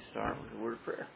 start with a word of prayer.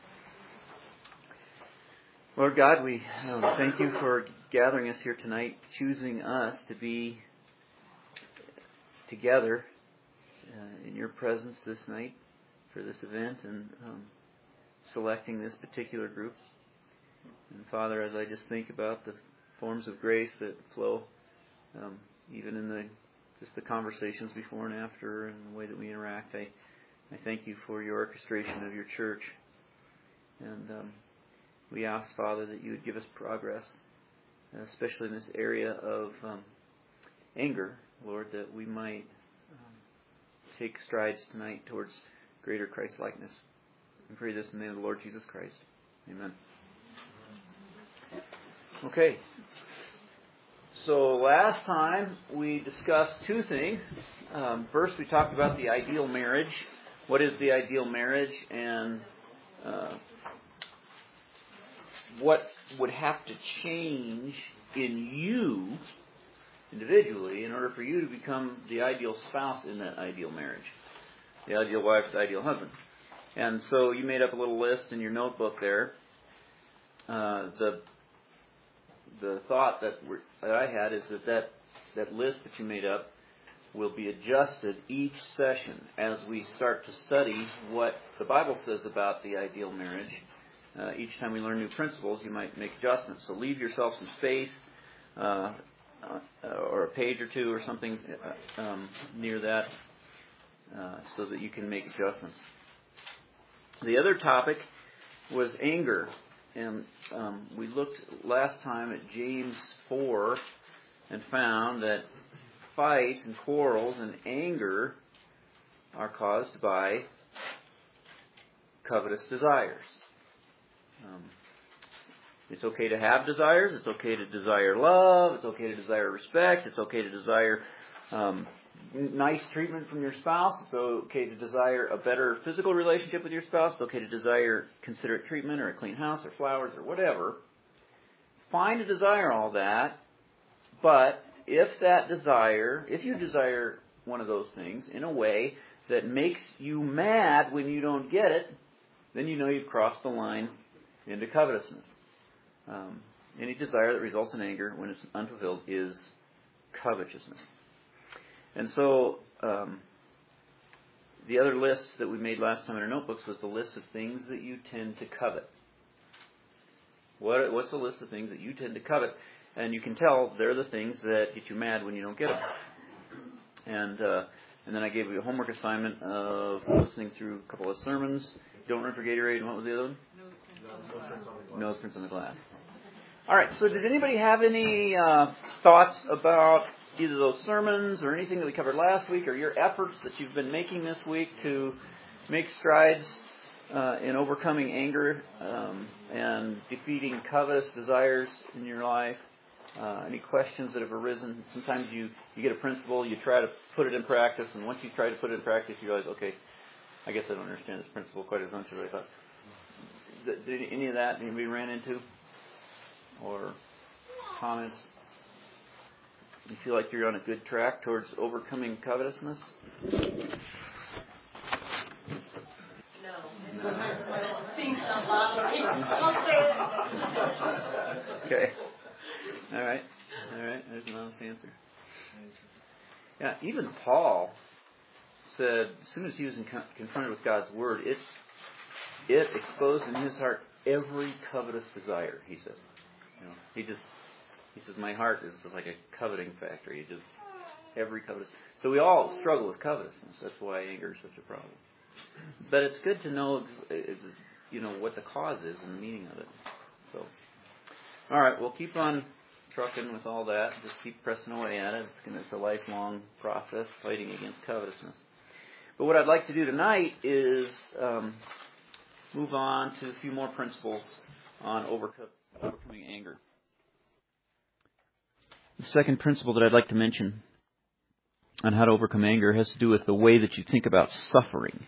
Lord God, we thank you for gathering us here tonight, choosing us to be together in your presence this night for this event and selecting this particular group. And Father, as I just think about the forms of grace that flow, even in the conversations before and after and the way that we interact, I thank you for your orchestration of your church. And we ask, Father, that you would give us progress, especially in this area of anger, Lord, that we might take strides tonight towards greater Christ-likeness. We pray this in the name of the Lord Jesus Christ. Amen. Okay. So last time we discussed two things. First, we talked about the ideal marriage. What is the ideal marriage, and what would have to change in you individually in order for you to become the ideal spouse in that ideal marriage, the ideal wife, the ideal husband. And so you made up a little list in your notebook there. The thought that I had is that list that you made up will be adjusted each session as we start to study what the Bible says about the ideal marriage. Each time we learn new principles, you might make adjustments. So leave yourself some space, or a page or two or something near that, so that you can make adjustments. The other topic was anger. And we looked last time at James 4 and found that fights and quarrels and anger are caused by covetous desires. It's okay to have desires. It's okay to desire love. It's okay to desire respect. It's okay to desire nice treatment from your spouse. It's okay to desire a better physical relationship with your spouse. It's okay to desire considerate treatment or a clean house or flowers or whatever. It's fine to desire all that, but if you desire one of those things in a way that makes you mad when you don't get it, then you know you've crossed the line into covetousness. Any desire that results in anger when it's unfulfilled is covetousness. And so the other list that we made last time in our notebooks was the list of things that you tend to covet. What's the list of things that you tend to covet? And you can tell they're the things that get you mad when you don't get them. And then I gave you a homework assignment of listening through a couple of sermons. Don't Run for Gatorade, and what was the other one? Nose Prints on the Glass. All right, so did anybody have any thoughts about either those sermons or anything that we covered last week, or your efforts that you've been making this week to make strides in overcoming anger and defeating covetous desires in your life? Any questions that have arisen? Sometimes you get a principle, you try to put it in practice, and once you try to put it in practice, you realize, okay, I guess I don't understand this principle quite as much as I thought. Did any of that anybody ran into? Or comments? You feel like you're on a good track towards overcoming covetousness? No. Think Okay. All right. There's an honest answer. Yeah, even Paul said, as soon as he was confronted with God's word, it exposed in his heart every covetous desire. He says, he says, my heart is just like a coveting factory. Just every covetous. So we all struggle with covetousness. That's why anger is such a problem. But it's good to know, what the cause is and the meaning of it. So, all right, we'll keep on trucking with all that. Just keep pressing away at it. It's a lifelong process fighting against covetousness. But what I'd like to do tonight is move on to a few more principles on overcoming anger. The second principle that I'd like to mention on how to overcome anger has to do with the way that you think about suffering.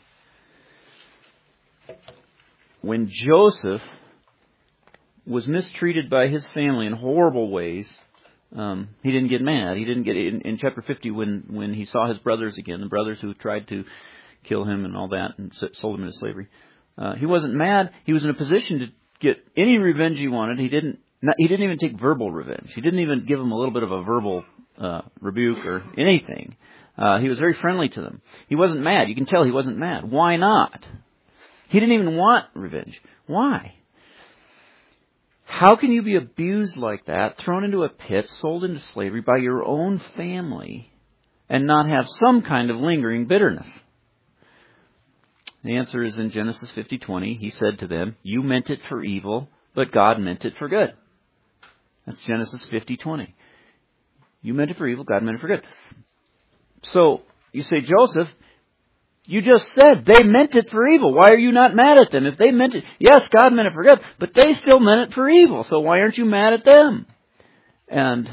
When Joseph was mistreated by his family in horrible ways, he didn't get mad. He didn't get in chapter 50 when he saw his brothers again, the brothers who tried to kill him and all that, and sold him into slavery. He wasn't mad. He was in a position to get any revenge he wanted. He didn't even take verbal revenge. He didn't even give him a little bit of a verbal rebuke or anything. He was very friendly to them. He wasn't mad. You can tell he wasn't mad. Why not? He didn't even want revenge. Why? How can you be abused like that, thrown into a pit, sold into slavery by your own family, and not have some kind of lingering bitterness? The answer is in Genesis 50:20. He said to them, "You meant it for evil, but God meant it for good." That's Genesis 50:20. You meant it for evil, God meant it for good. So, you say, Joseph, you just said they meant it for evil. Why are you not mad at them? If they meant it, yes, God meant it for good, but they still meant it for evil. So why aren't you mad at them? And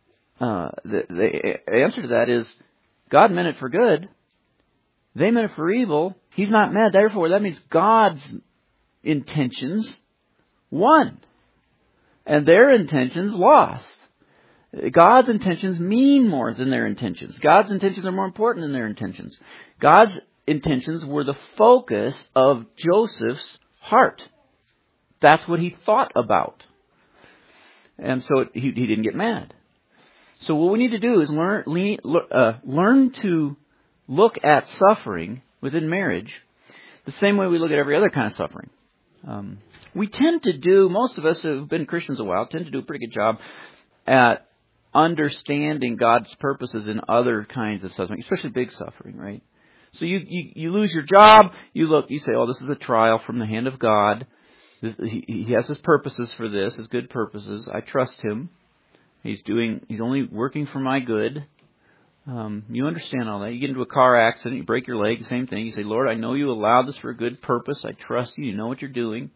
the answer to that is, God meant it for good. They meant it for evil. He's not mad. Therefore, that means God's intentions won. And their intentions lost. God's intentions mean more than their intentions. God's intentions are more important than their intentions. God's intentions were the focus of Joseph's heart. That's what he thought about. And so he didn't get mad. So what we need to do is learn to look at suffering within marriage the same way we look at every other kind of suffering. Most of us who have been Christians a while, tend to do a pretty good job at understanding God's purposes in other kinds of suffering, especially big suffering, right? So you lose your job, you say, oh, this is a trial from the hand of God. He has his purposes for this, his good purposes. I trust him. He's only working for my good. You understand all that. You get into a car accident, you break your leg, same thing. You say, Lord, I know you allowed this for a good purpose. I trust you. You know what you're doing.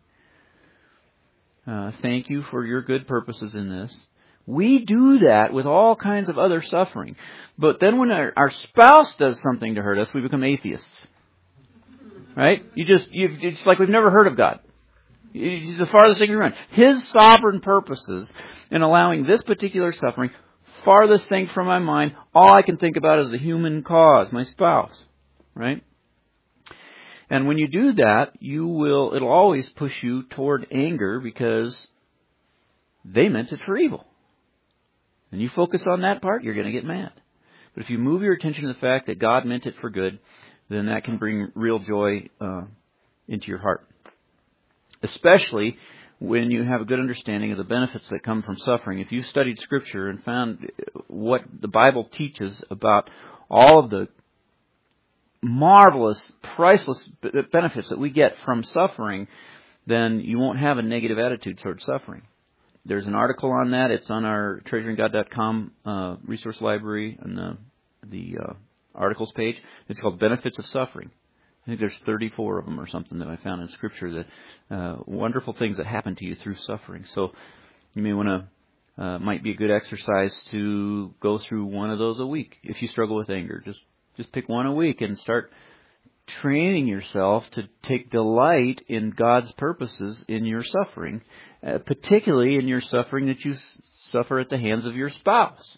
Thank you for your good purposes in this. We do that with all kinds of other suffering. But then when our spouse does something to hurt us, we become atheists. Right? It's like we've never heard of God. He's the farthest thing we run. His sovereign purposes in allowing this particular suffering, farthest thing from my mind, all I can think about is the human cause, my spouse. Right? And when you do that, it'll always push you toward anger because they meant it for evil. And you focus on that part, you're going to get mad. But if you move your attention to the fact that God meant it for good, then that can bring real joy into your heart. Especially when you have a good understanding of the benefits that come from suffering. If you've studied Scripture and found what the Bible teaches about all of the marvelous, priceless benefits that we get from suffering, then you won't have a negative attitude towards suffering. There's an article on that. It's on our treasuringgod.com resource library on the articles page. It's called Benefits of Suffering. I think there's 34 of them or something that I found in Scripture that wonderful things that happen to you through suffering. So you may want to, might be a good exercise to go through one of those a week. If you struggle with anger, just pick one a week and start training yourself to take delight in God's purposes in your suffering, particularly in your suffering that you suffer at the hands of your spouse.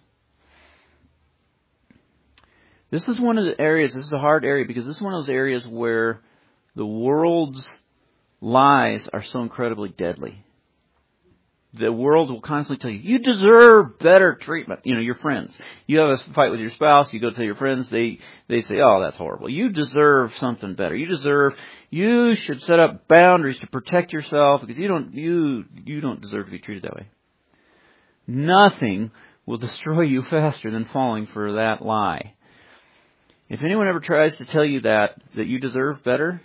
This is one of the areas, this is a hard area, because this is one of those areas where the world's lies are so incredibly deadly. The world will constantly tell you, you deserve better treatment. Your friends. You have a fight with your spouse, you go tell your friends, they say, oh, that's horrible. You deserve something better. You should set up boundaries to protect yourself because you don't deserve to be treated that way. Nothing will destroy you faster than falling for that lie. If anyone ever tries to tell you that you deserve better,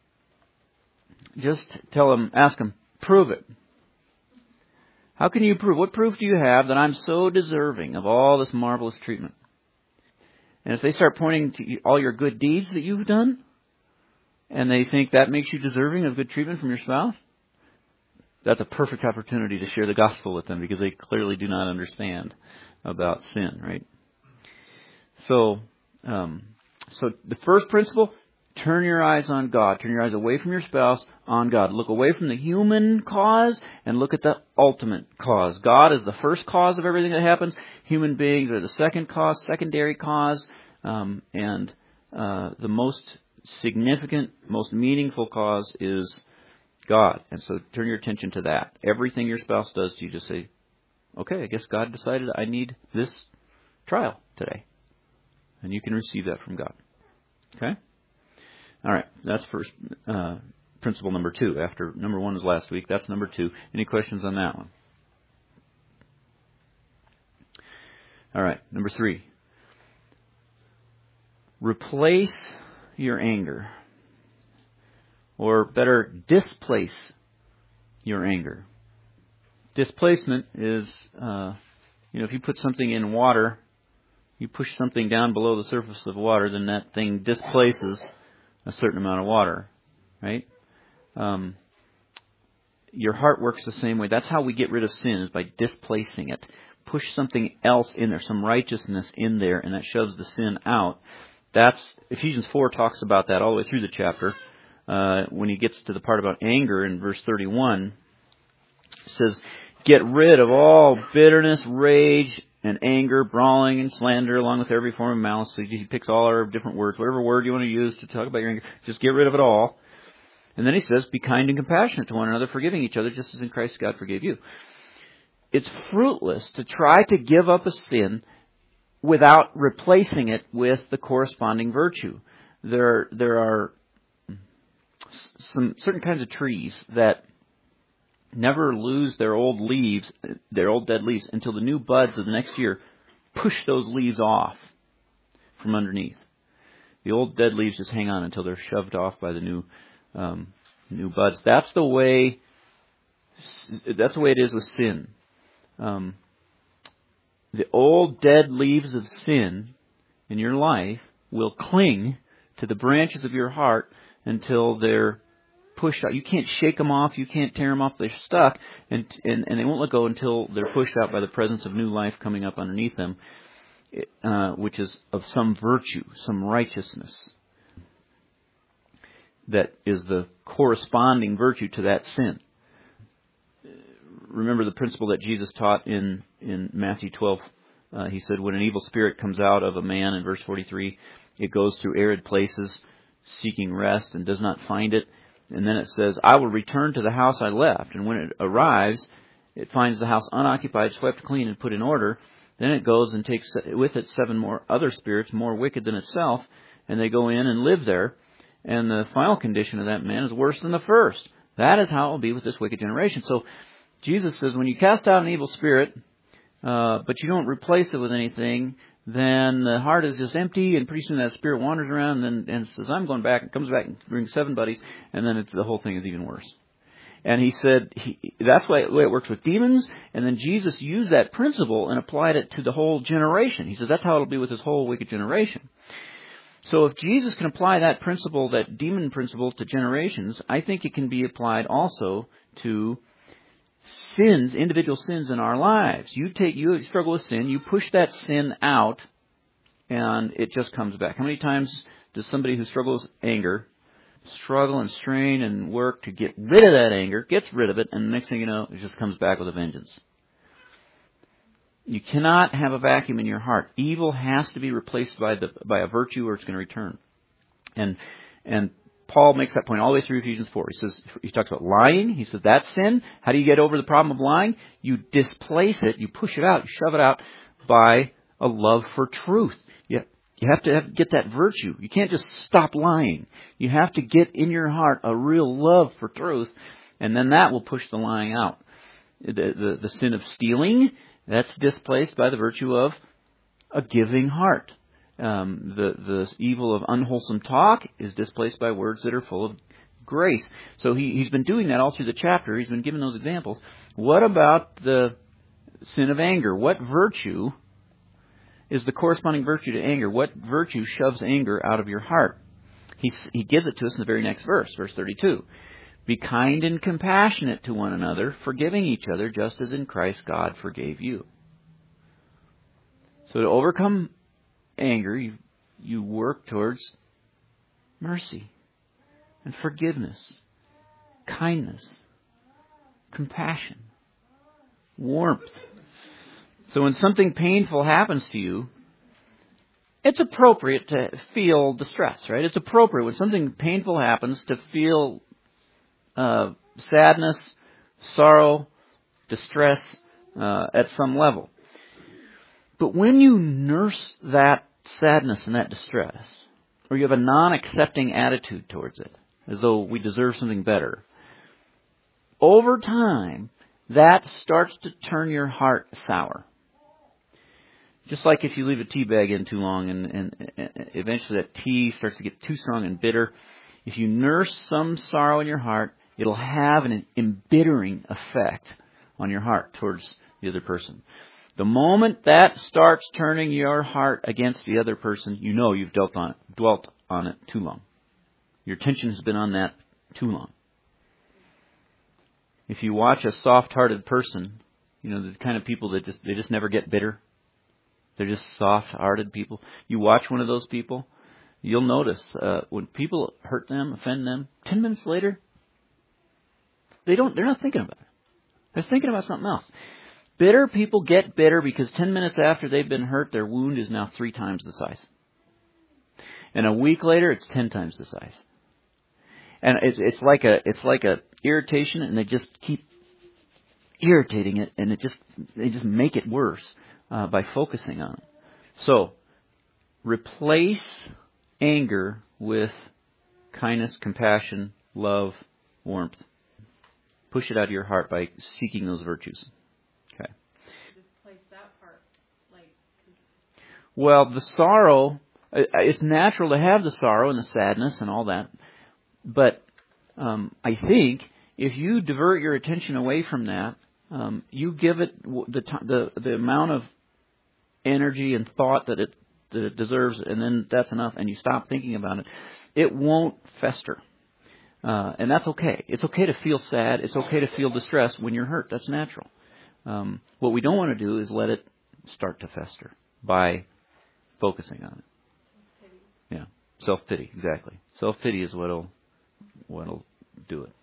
just ask them, prove it. How can you prove? What proof do you have that I'm so deserving of all this marvelous treatment? And if they start pointing to all your good deeds that you've done, and they think that makes you deserving of good treatment from your spouse, that's a perfect opportunity to share the gospel with them because they clearly do not understand about sin, right? So the first principle, turn your eyes on God. Turn your eyes away from your spouse on God. Look away from the human cause and look at the ultimate cause. God is the first cause of everything that happens. Human beings are the second cause, secondary cause, and the most significant, most meaningful cause is God. And so turn your attention to that. Everything your spouse does to you, just say, okay, I guess God decided I need this trial today. And you can receive that from God. Okay? All right. That's first principle number 2. After number 1 was last week, that's number 2. Any questions on that one? All right. Number 3. Replace your anger. Or better, displace your anger. Displacement is, if you put something in water, you push something down below the surface of water, then that thing displaces a certain amount of water, right? Your heart works the same way. That's how we get rid of sin, is by displacing it. Push something else in there, some righteousness in there, and that shoves the sin out. That's Ephesians 4 talks about that all the way through the chapter. When he gets to the part about anger in verse 31, it says, get rid of all bitterness, rage, and anger, brawling, and slander, along with every form of malice. So he picks all our different words, whatever word you want to use to talk about your anger, just get rid of it all. And then he says, be kind and compassionate to one another, forgiving each other, just as in Christ God forgave you. It's fruitless to try to give up a sin without replacing it with the corresponding virtue. There are some certain kinds of trees that never lose their old leaves, their old dead leaves, until the new buds of the next year push those leaves off from underneath. The old dead leaves just hang on until they're shoved off by the new buds. That's the way it is with sin. The old dead leaves of sin in your life will cling to the branches of your heart until they're pushed out. You can't shake them off. You can't tear them off. They're stuck, and they won't let go until they're pushed out by the presence of new life coming up underneath them, which is of some virtue, some righteousness that is the corresponding virtue to that sin. Remember the principle that Jesus taught in Matthew 12. He said, when an evil spirit comes out of a man, in verse 43, it goes through arid places seeking rest and does not find it. And then it says, I will return to the house I left. And when it arrives, it finds the house unoccupied, swept clean, and put in order. Then it goes and takes with it 7 more other spirits, more wicked than itself, and they go in and live there. And the final condition of that man is worse than the first. That is how it will be with this wicked generation. So Jesus says, when you cast out an evil spirit, but you don't replace it with anything, then the heart is just empty, and pretty soon that spirit wanders around and says, I'm going back, and comes back and brings 7 buddies, and then the whole thing is even worse. And he said that's the way it works with demons, and then Jesus used that principle and applied it to the whole generation. He says that's how it'll be with this whole wicked generation. So if Jesus can apply that principle, that demon principle, to generations, I think it can be applied also to sins, individual sins in our lives. You struggle with sin, you push that sin out, and it just comes back. How many times does somebody who struggles with anger struggle and strain and work to get rid of that anger, gets rid of it, and the next thing you know, it just comes back with a vengeance? You cannot have a vacuum in your heart. Evil has to be replaced by a virtue, or it's going to return. And Paul makes that point all the way through Ephesians 4. He talks about lying. He says that's sin. How do you get over the problem of lying? You displace it. You push it out. You shove it out by a love for truth. You have to get that virtue. You can't just stop lying. You have to get in your heart a real love for truth, and then that will push the lying out. The sin of stealing, that's displaced by the virtue of a giving heart. The evil of unwholesome talk is displaced by words that are full of grace. So he's been doing that all through the chapter. He's been giving those examples. What about the sin of anger? What virtue is the corresponding virtue to anger? What virtue shoves anger out of your heart? He gives it to us in the very next verse 32. Be kind and compassionate to one another, forgiving each other, just as in Christ God forgave you. So to overcome anger, you work towards mercy and forgiveness, kindness, compassion, warmth. So when something painful happens to you, it's appropriate to feel distress, right? It's appropriate when something painful happens to feel sadness, sorrow, distress at some level. But when you nurse that sadness and that distress, or you have a non-accepting attitude towards it, as though we deserve something better, over time, that starts to turn your heart sour. Just like if you leave a tea bag in too long and eventually that tea starts to get too strong and bitter. If you nurse some sorrow in your heart, it'll have an embittering effect on your heart towards the other person. The moment that starts turning your heart against the other person, you know you've dwelt on it too long. Your attention has been on that too long. If you watch a soft-hearted person, you know, the kind of people that they just never get bitter. They're just soft-hearted people. You watch one of those people, you'll notice when people hurt them, offend them, 10 minutes later, they're not thinking about it. They're thinking about something else. Bitter people get bitter because 10 minutes after they've been hurt, their wound is now 3 times the size. And a week later, it's 10 times the size. And it's like a irritation, and they just keep irritating it, and they just make it worse by focusing on it. So, replace anger with kindness, compassion, love, warmth. Push it out of your heart by seeking those virtues. Okay. Displace that part, well, the sorrow, it's natural to have the sorrow and the sadness and all that. But I think if you divert your attention away from that, you give it the amount of energy and thought that it deserves, and then that's enough, and you stop thinking about it, it won't fester. And that's okay. It's okay to feel sad. It's okay to feel distress when you're hurt. That's natural. What we don't want to do is let it start to fester by focusing on it. Self-pity. Yeah, self-pity, exactly. Self-pity is what'll do it.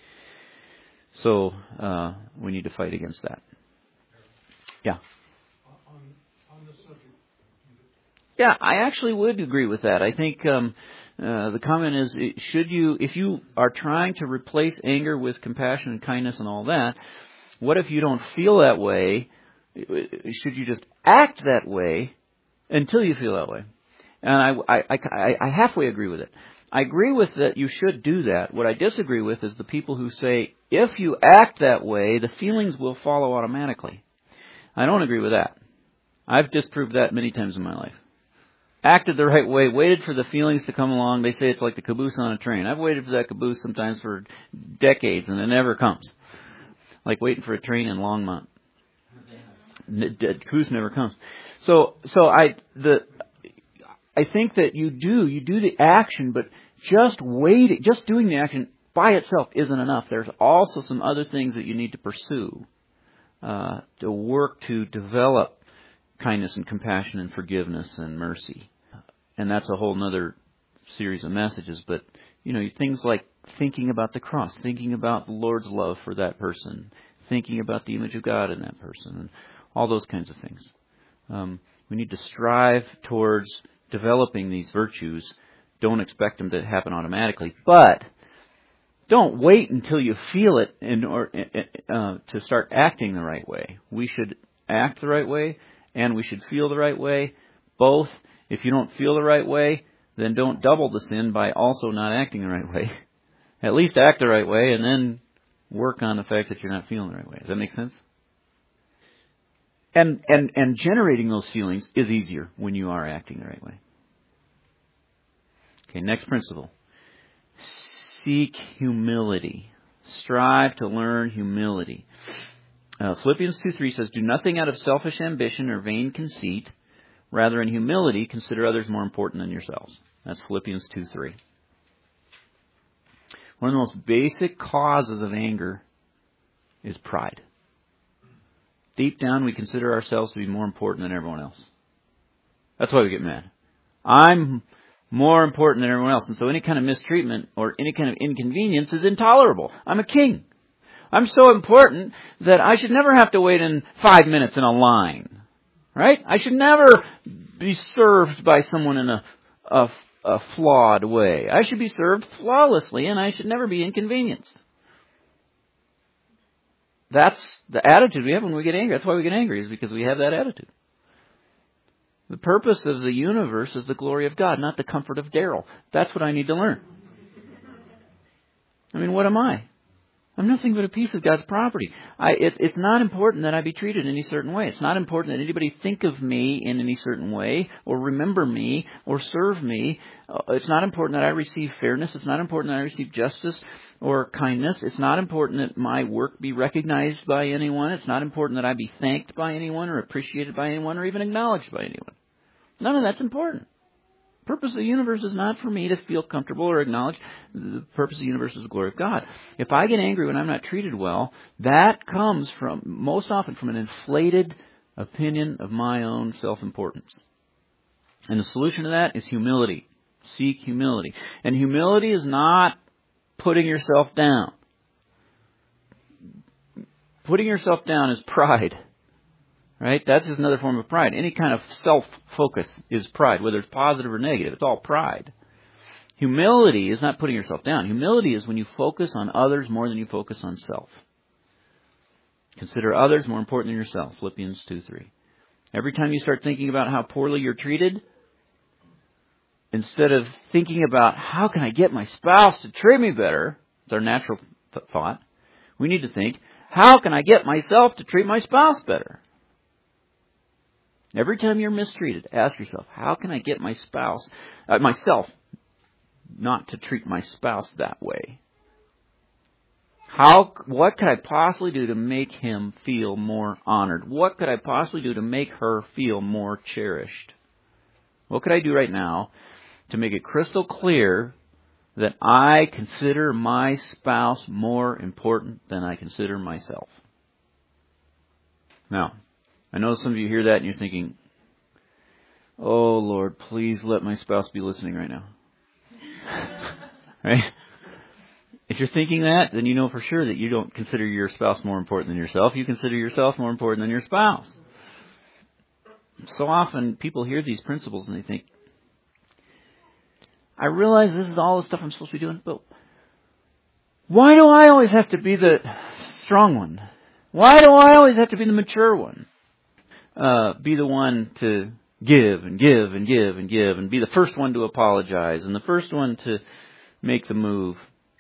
So we need to fight against that. Yeah. On the subject. Yeah, I actually would agree with that. I think the comment is, if you are trying to replace anger with compassion and kindness and all that, what if you don't feel that way? Should you just act that way until you feel that way? And I halfway agree with it. I agree with that you should do that. What I disagree with is the people who say, if you act that way, the feelings will follow automatically. I don't agree with that. I've disproved that many times in my life. Acted the right way, waited for the feelings to come along. They say it's like the caboose on a train. I've waited for that caboose sometimes for decades, and it never comes. Like waiting for a train in Longmont. The caboose never comes. So I think that you do the action, but just doing the action by itself isn't enough. There's also some other things that you need to pursue to work to develop kindness and compassion and forgiveness and mercy. And that's a whole other series of messages. But, things like thinking about the cross, thinking about the Lord's love for that person, thinking about the image of God in that person, and all those kinds of things. We need to strive towards developing these virtues. Don't expect them to happen automatically. But don't wait until you feel it to start acting the right way. We should act the right way, and we should feel the right way. Both. If you don't feel the right way, then don't double the sin by also not acting the right way. At least act the right way, and then work on the fact that you're not feeling the right way. Does that make sense? And generating those feelings is easier when you are acting the right way. Okay, next principle. Seek humility. Strive to learn humility. Philippians 2:3 says, "Do nothing out of selfish ambition or vain conceit. Rather, in humility, consider others more important than yourselves." That's Philippians 2:3. One of the most basic causes of anger is pride. Deep down, we consider ourselves to be more important than everyone else. That's why we get mad. I'm more important than everyone else. And so any kind of mistreatment or any kind of inconvenience is intolerable. I'm a king. I'm so important that I should never have to wait in 5 minutes in a line. Right? I should never be served by someone in a flawed way. I should be served flawlessly, and I should never be inconvenienced. That's the attitude we have when we get angry. That's why we get angry, is because we have that attitude. The purpose of the universe is the glory of God, not the comfort of Daryl. That's what I need to learn. I mean, what am I? I'm nothing but a piece of God's property. It's not important that I be treated in any certain way. It's not important that anybody think of me in any certain way, or remember me, or serve me. It's not important that I receive fairness. It's not important that I receive justice or kindness. It's not important that my work be recognized by anyone. It's not important that I be thanked by anyone, or appreciated by anyone, or even acknowledged by anyone. None of that's important. The purpose of the universe is not for me to feel comfortable or acknowledged. The purpose of the universe is the glory of God. If I get angry when I'm not treated well, that comes from, most often, from an inflated opinion of my own self-importance. And the solution to that is humility. Seek humility. And humility is not putting yourself down. Putting yourself down is pride. Right? That's just another form of pride. Any kind of self-focus is pride, whether it's positive or negative. It's all pride. Humility is not putting yourself down. Humility is when you focus on others more than you focus on self. Consider others more important than yourself. Philippians 2:3. Every time you start thinking about how poorly you're treated, instead of thinking about how can I get my spouse to treat me better, it's our natural thought, we need to think, how can I get myself to treat my spouse better? Every time you're mistreated, ask yourself, how can I get myself not to treat my spouse that way? What could I possibly do to make him feel more honored? What could I possibly do to make her feel more cherished? What could I do right now to make it crystal clear that I consider my spouse more important than I consider myself? Now, I know some of you hear that and you're thinking, oh, Lord, please let my spouse be listening right now. Right? If you're thinking that, then you know for sure that you don't consider your spouse more important than yourself. You consider yourself more important than your spouse. So often people hear these principles and they think, I realize this is all the stuff I'm supposed to be doing, but why do I always have to be the strong one? Why do I always have to be the mature one? Be the one to give and give and give and give and be the first one to apologize and the first one to make the move.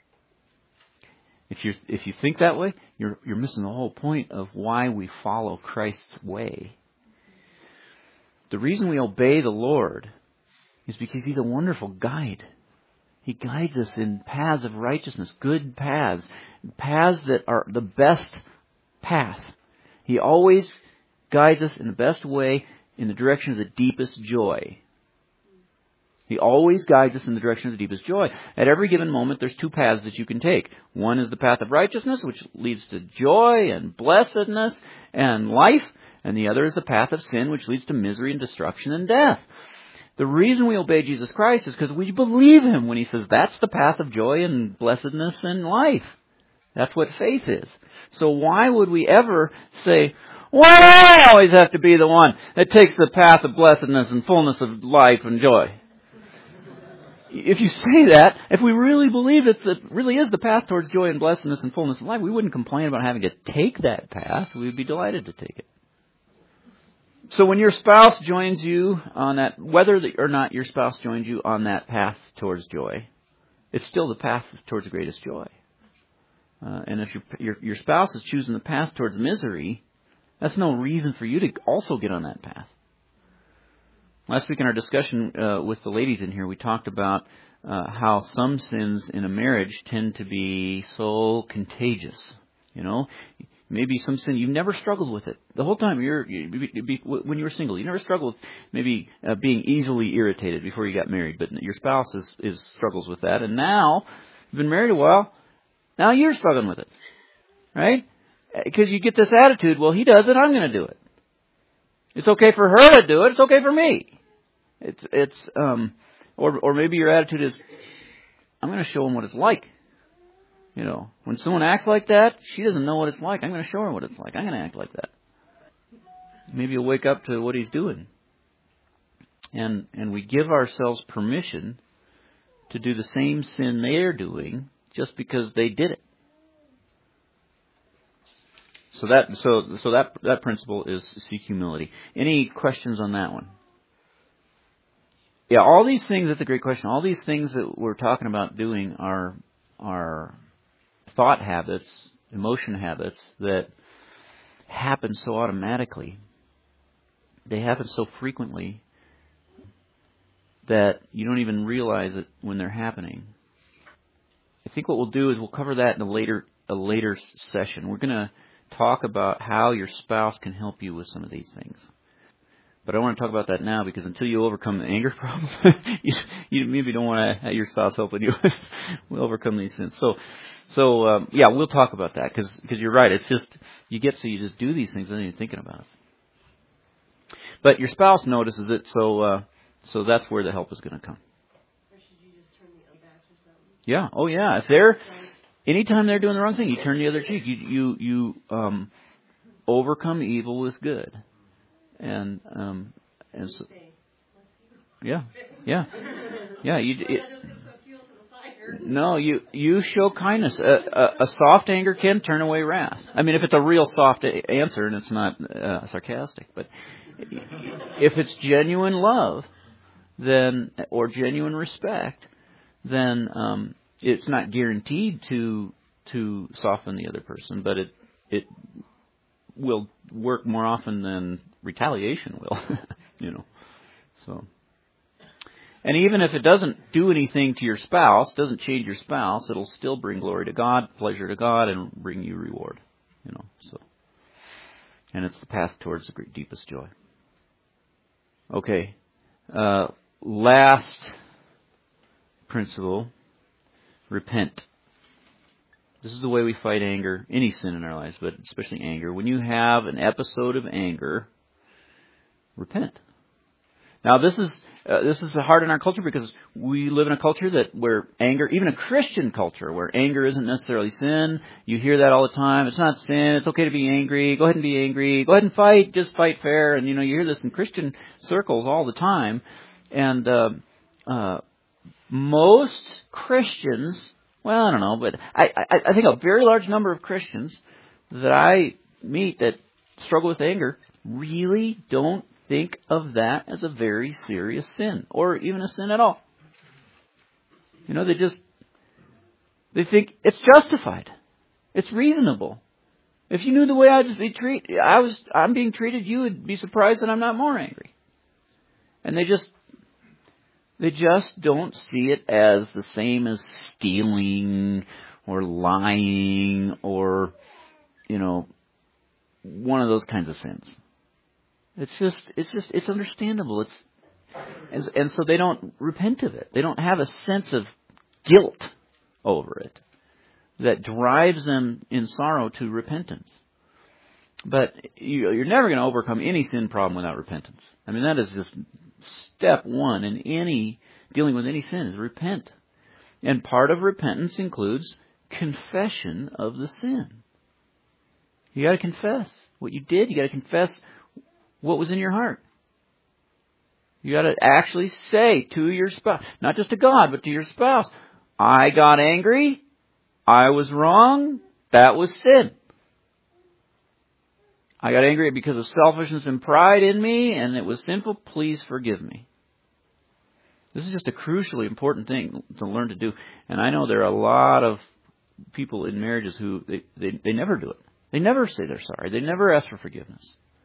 If you think that way, you're missing the whole point of why we follow Christ's way. The reason we obey the Lord is because He's a wonderful guide. He guides us in paths of righteousness, good paths, paths that are the best path. He always guides us in the best way in the direction of the deepest joy. He always guides us in the direction of the deepest joy. At every given moment, there's two paths that you can take. One is the path of righteousness, which leads to joy and blessedness and life. And the other is the path of sin, which leads to misery and destruction and death. The reason we obey Jesus Christ is because we believe Him when He says that's the path of joy and blessedness and life. That's what faith is. So why would we ever say, why do I always have to be the one that takes the path of blessedness and fullness of life and joy? If you say that, if we really believe that really is the path towards joy and blessedness and fullness of life, we wouldn't complain about having to take that path. We would be delighted to take it. So when your spouse joins you on that, whether or not your spouse joins you on that path towards joy, it's still the path towards the greatest joy. And if your spouse is choosing the path towards misery, that's no reason for you to also get on that path. Last week in our discussion with the ladies in here, we talked about how some sins in a marriage tend to be so contagious. You know, maybe some sin, you've never struggled with it. The whole time when you were single, you never struggled with maybe being easily irritated before you got married, but your spouse struggles with that. And now, you've been married a while, now you're struggling with it. Right? Because you get this attitude, well, he does it, I'm going to do it. It's okay for her to do it, it's okay for me. Or maybe your attitude is, I'm going to show him what it's like. You know, when someone acts like that, she doesn't know what it's like. I'm going to show her what it's like. I'm going to act like that. maybe you'll wake up to what he's doing. And we give ourselves permission to do the same sin they're doing just because they did it. So that principle is seek humility. Any questions on that one? Yeah, all these things, that's a great question. All these things that we're talking about doing are thought habits, emotion habits that happen so automatically. They happen so frequently that you don't even realize it when they're happening. I think what we'll do is we'll cover that in a later session. We're going to talk about how your spouse can help you with some of these things. But I want to talk about that now because until you overcome the anger problem, you maybe don't want to have your spouse helping you overcome these sins. So we'll talk about that because you're right. It's just you just do these things without even thinking about it. But your spouse notices it, so that's where the help is going to come. Or should you just turn the other back or something? Yeah. Oh yeah. If anytime they're doing the wrong thing, you turn the other cheek. You overcome evil with good. And so, yeah. You show kindness. A soft anger can turn away wrath. I mean, if it's a real soft answer and it's not sarcastic, but if it's genuine love, then or genuine respect, then it's not guaranteed to soften the other person, but it will work more often than retaliation will, So, and even if it doesn't do anything to your spouse, doesn't change your spouse, it'll still bring glory to God, pleasure to God, and bring you reward, So, and it's the path towards the great deepest joy. Okay, last principle: repent. This is the way we fight anger, any sin in our lives, but especially anger. When you have an episode of anger, repent. Now, this is hard in our culture because we live in a culture where anger, even a Christian culture, where anger isn't necessarily sin. You hear that all the time. It's not sin. It's okay to be angry. Go ahead and be angry. Go ahead and fight. Just fight fair. And you hear this in Christian circles all the time. And most Christians, well, I don't know, but I think a very large number of Christians that I meet that struggle with anger really don't think of that as a very serious sin, or even a sin at all. They think it's justified. It's reasonable. If you knew the way I'm being treated, you would be surprised that I'm not more angry. And they just don't see it as the same as stealing or lying or, one of those kinds of sins. It's understandable. And so they don't repent of it. They don't have a sense of guilt over it that drives them in sorrow to repentance. But you're never going to overcome any sin problem without repentance. I mean, that is just step one in dealing with any sin is repent. And part of repentance includes confession of the sin. You got to confess what you did. You got to confess what was in your heart. You got to actually say to your spouse, not just to God, but to your spouse, I got angry. I was wrong. That was sin. I got angry because of selfishness and pride in me, and it was sinful. Please forgive me. This is just a crucially important thing to learn to do. And I know there are a lot of people in marriages who they never do it. They never say they're sorry. They never ask for forgiveness.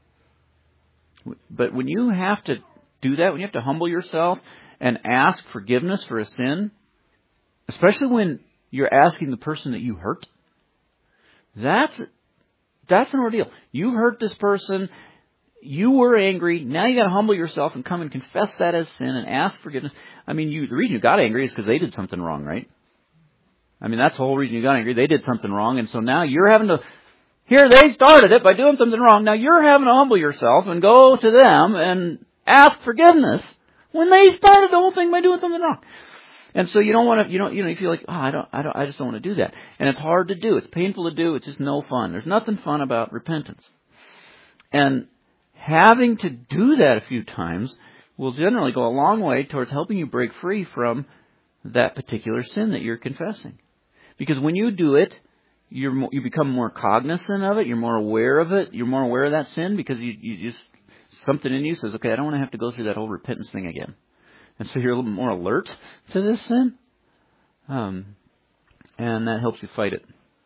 But when you have to do that, when you have to humble yourself and ask forgiveness for a sin, especially when you're asking the person that you hurt, that's an ordeal. You hurt this person. You were angry. Now you got to humble yourself and come and confess that as sin and ask forgiveness. I mean, the reason you got angry is because they did something wrong, right? I mean, that's the whole reason you got angry. They did something wrong, and so now you're having to. Here, they started it by doing something wrong. Now you're having to humble yourself and go to them and ask forgiveness when they started the whole thing by doing something wrong. And so you don't want to, you feel like, I just don't want to do that. And it's hard to do. It's painful to do. It's just no fun. There's nothing fun about repentance. And having to do that a few times will generally go a long way towards helping you break free from that particular sin that you're confessing. Because when you do it, you become more cognizant of it, you're more aware of it, you're more aware of that sin because you just, something in you says, okay, I don't want to have to go through that whole repentance thing again. And so you're a little more alert to this sin. And that helps you fight it.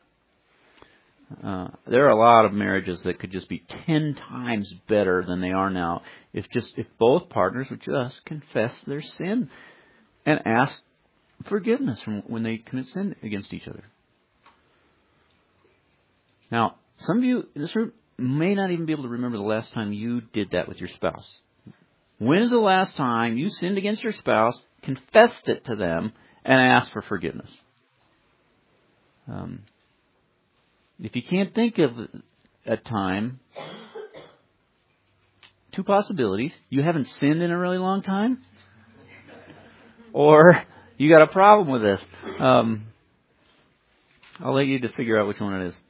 There are a lot of marriages that could just be 10 times better than they are now if both partners would just confess their sin and ask forgiveness from when they commit sin against each other. Now, some of you in this room may not even be able to remember the last time you did that with your spouse. When is the last time you sinned against your spouse, confessed it to them, and asked for forgiveness? If you can't think of a time, 2 possibilities. You haven't sinned in a really long time, or you got a problem with this. I'll let you to figure out which one it is.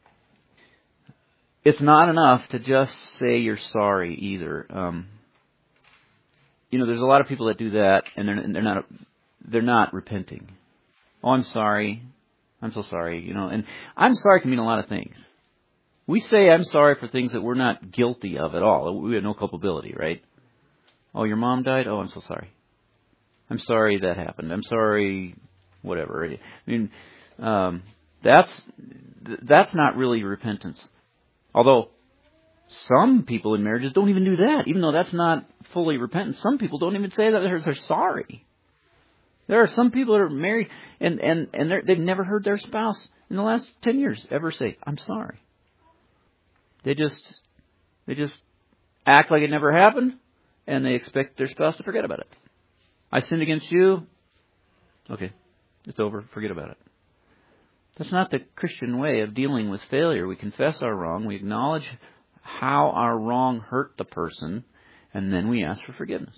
It's not enough to just say you're sorry either. There's a lot of people that do that, and they're not repenting. Oh, I'm sorry. I'm so sorry. And I'm sorry can mean a lot of things. We say I'm sorry for things that we're not guilty of at all. We have no culpability, right? Oh, your mom died? Oh, I'm so sorry. I'm sorry that happened. I'm sorry, whatever. I mean, that's not really repentance. Although some people in marriages don't even do that, even though that's not fully repentance. Some people don't even say that they're sorry. There are some people that are married and they've never heard their spouse in the last 10 years ever say, I'm sorry. They just act like it never happened, and they expect their spouse to forget about it. I sinned against you. Okay, it's over. Forget about it. That's not the Christian way of dealing with failure. We confess our wrong. We acknowledge how our wrong hurt the person, and then we ask for forgiveness.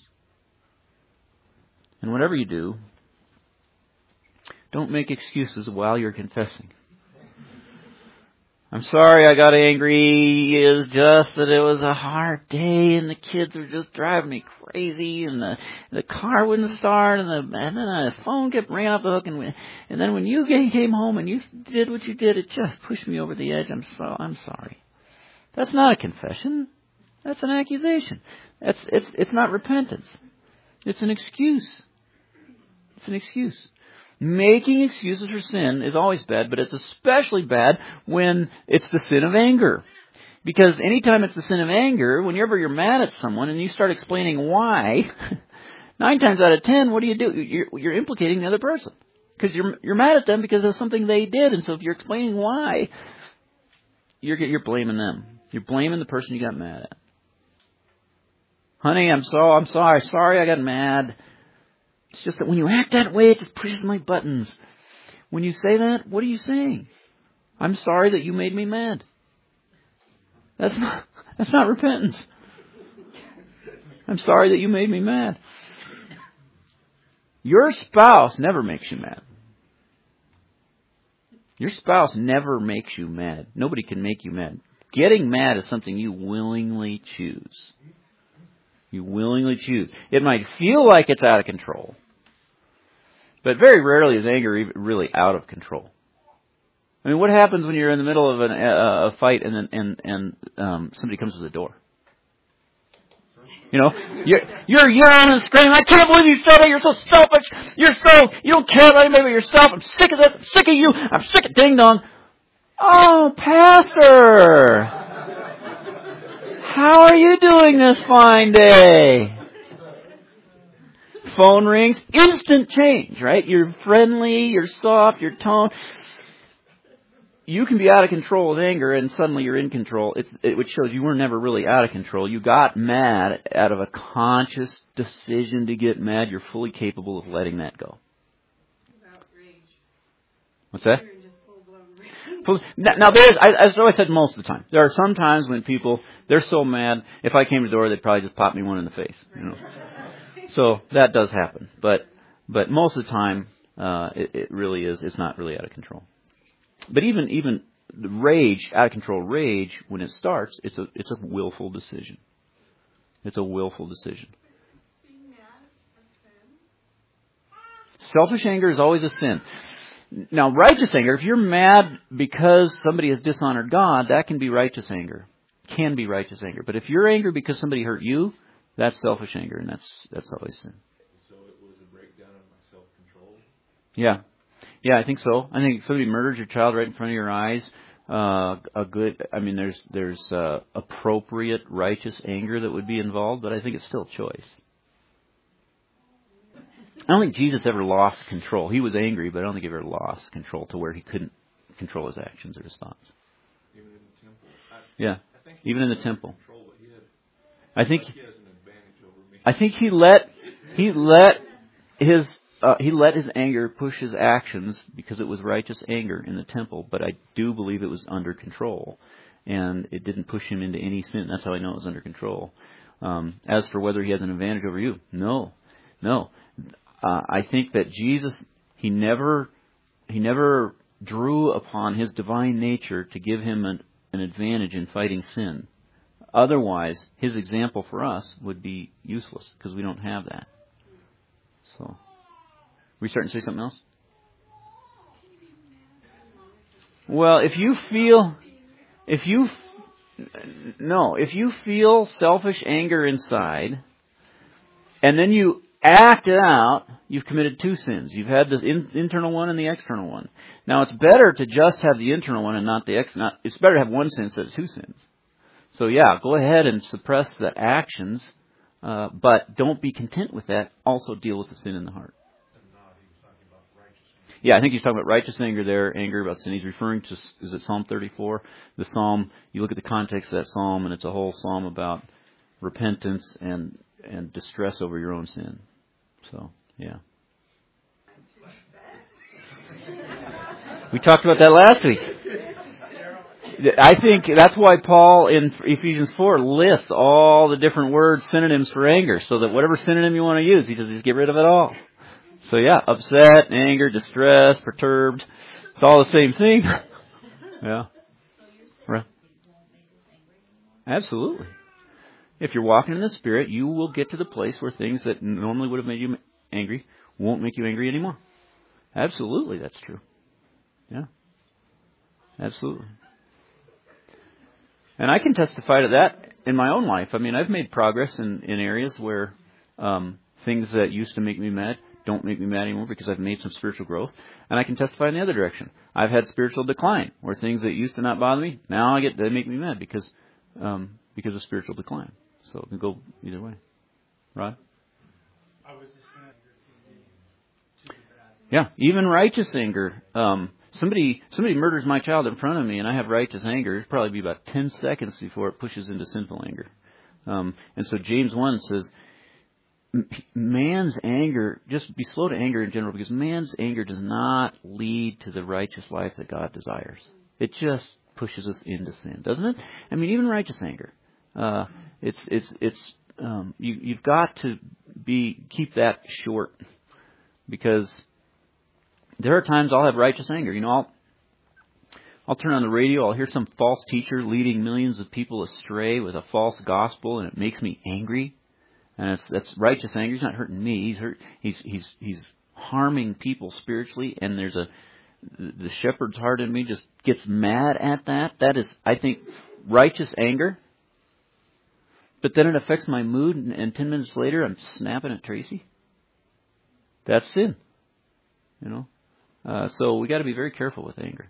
And whatever you do, don't make excuses while you're confessing. I'm sorry I got angry. It's just that it was a hard day and the kids were just driving me crazy and the car wouldn't start and then the phone kept ringing off the hook and then when you came home and you did what you did, it just pushed me over the edge. I'm sorry. That's not a confession. That's an accusation. It's not repentance. It's an excuse. It's an excuse. Making excuses for sin is always bad, but it's especially bad when it's the sin of anger. Because anytime it's the sin of anger, whenever you're mad at someone and you start explaining why, 9 times out of 10, what do? You're implicating the other person. Because you're mad at them because of something they did. And so if you're explaining why, you're blaming them. You're blaming the person you got mad at. Honey, I'm sorry. Sorry I got mad. It's just that when you act that way, it just pushes my buttons. When you say that, what are you saying? I'm sorry that you made me mad. That's not repentance. I'm sorry that you made me mad. Your spouse never makes you mad. Your spouse never makes you mad. Nobody can make you mad. Getting mad is something you willingly choose. You willingly choose. It might feel like it's out of control. But very rarely is anger really out of control. I mean, what happens when you're in the middle of a fight and somebody comes to the door? You're yelling and screaming, I can't believe you said that, you're so selfish, you don't care about anybody but yourself, I'm sick of this, I'm sick of you, I'm sick of ding dong. Oh, Pastor, how are you doing this fine day? Phone rings, instant change, right? You're friendly, you're soft, your tone. You can be out of control with anger and suddenly you're in control. Which shows you were never really out of control. You got mad out of a conscious decision to get mad. You're fully capable of letting that go. Outrage. What's that? Now as I said most of the time, there are some times when people, they're so mad, if I came to the door, they'd probably just pop me one in the face. So that does happen. But most of the time, it really is, it's not really out of control. But even the rage, out of control rage, when it starts, it's a willful decision. It's a willful decision. Being mad a sin? Selfish anger is always a sin. Now, righteous anger, if you're mad because somebody has dishonored God, that can be righteous anger. Can be righteous anger. But if you're angry because somebody hurt you, that's selfish anger, and that's always sin. So it was a breakdown of my self-control? Yeah, I think so. I think if somebody murders your child right in front of your eyes, there's appropriate righteous anger that would be involved, but I think it's still a choice. I don't think Jesus ever lost control. He was angry, but I don't think he ever lost control to where he couldn't control his actions or his thoughts. Even in the temple? Even in the temple. Control, but he I think has an advantage over me. I think he let his anger push his actions because it was righteous anger in the temple, but I do believe it was under control, and it didn't push him into any sin. That's how I know it was under control. As for whether he has an advantage over you, no. I think that Jesus, he never drew upon his divine nature to give him an advantage in fighting sin. Otherwise, his example for us would be useless because we don't have that. So, we starting to say something else? Well, if you feel selfish anger inside, and then you act it out, you've committed two sins. You've had the internal one and the external one. Now, it's better to just have the internal one and not the external. It's better to have one sin instead of two sins. So, yeah, go ahead and suppress the actions, but don't be content with that. Also deal with the sin in the heart. Yeah, I think he's talking about righteous anger there, anger about sin. He's referring to, is it Psalm 34? The psalm, you look at the context of that psalm, and it's a whole psalm about repentance and distress over your own sin. So, yeah. We talked about that last week. I think that's why Paul in Ephesians 4 lists all the different words, synonyms for anger, so that whatever synonym you want to use, he says just get rid of it all. So yeah, upset, anger, distress, perturbed, it's all the same thing. Yeah. Right. Absolutely. If you're walking in the Spirit, you will get to the place where things that normally would have made you angry won't make you angry anymore. Absolutely, that's true. Yeah. Absolutely. And I can testify to that in my own life. I mean, I've made progress in areas where things that used to make me mad don't make me mad anymore because I've made some spiritual growth. And I can testify in the other direction. I've had spiritual decline where things that used to not bother me, now they make me mad because of spiritual decline. So it can go either way. Rod? I was just going to yeah, even righteous anger. Somebody murders my child in front of me and I have righteous anger. It'll probably be about 10 seconds before it pushes into sinful anger. And so James 1 says, man's anger, just be slow to anger in general, because man's anger does not lead to the righteous life that God desires. It just pushes us into sin, doesn't it? I mean, even righteous anger. You've got to keep that short, because there are times I'll have righteous anger. You know, I'll turn on the radio, I'll hear some false teacher leading millions of people astray with a false gospel, and it makes me angry. And that's righteous anger. He's not hurting me. He's harming people spiritually, and the shepherd's heart in me just gets mad at that. That is, I think, righteous anger. But then it affects my mood, and 10 minutes later, I'm snapping at Tracy. That's sin. You know? So we got to be very careful with anger.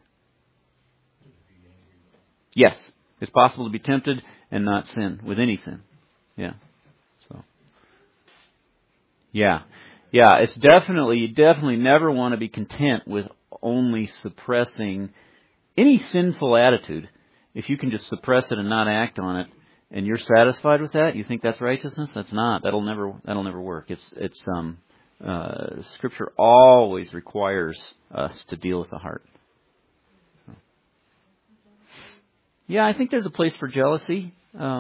Yes. It's possible to be tempted and not sin with any sin. Yeah. So. Yeah. Yeah. You definitely never want to be content with only suppressing any sinful attitude. If you can just suppress it and not act on it, and you're satisfied with that, you think that's righteousness? That's not. That'll never work. Scripture always requires us to deal with the heart. Yeah, I think there's a place for jealousy.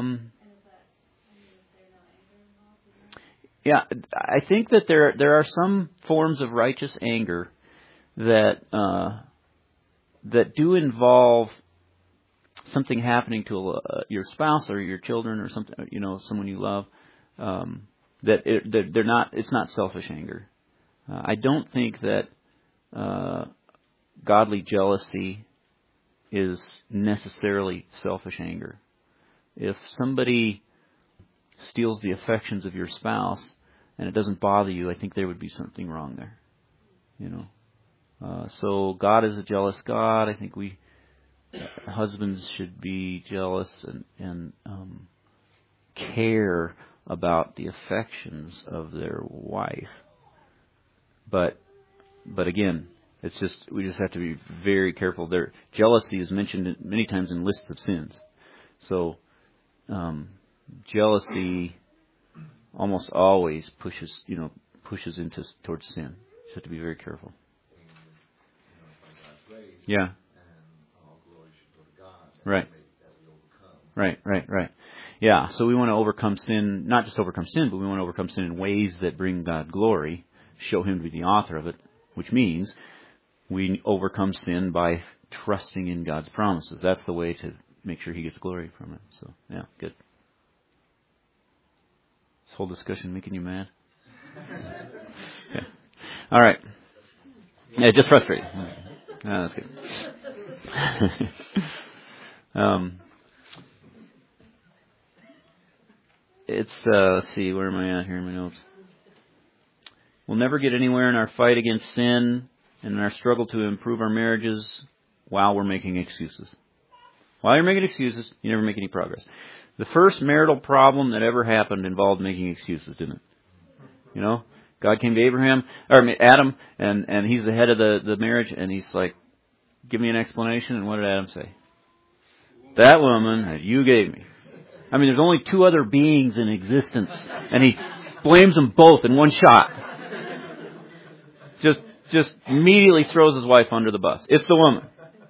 Yeah, I think that there are some forms of righteous anger that do involve something happening to your spouse or your children or something, someone you love. they're not. It's not selfish anger. I don't think that godly jealousy is necessarily selfish anger. If somebody steals the affections of your spouse and it doesn't bother you, I think there would be something wrong there. So God is a jealous God. I think husbands should be jealous and care about the affections of their wife. But again, we just have to be very careful. Jealousy is mentioned many times in lists of sins. So jealousy almost always pushes towards sin. You have to be very careful. Yeah. Right. Right. Yeah. So we want to overcome sin, not just overcome sin, but we want to overcome sin in ways that bring God glory, show Him to be the author of it, which means we overcome sin by trusting in God's promises. That's the way to make sure He gets glory from it. So, yeah, good. This whole discussion making you mad? Okay. All right. Yeah, just frustrated. Oh, that's good. Let's see, where am I at here in my notes? We'll never get anywhere in our fight against sin and in our struggle to improve our marriages while we're making excuses. While you're making excuses, you never make any progress. The first marital problem that ever happened involved making excuses, didn't it? God came to Adam, and he's the head of the marriage, and he's like, give me an explanation. And what did Adam say? That woman that you gave me. I mean, there's only two other beings in existence, and he blames them both in one shot. Just immediately throws his wife under the bus. It's the woman.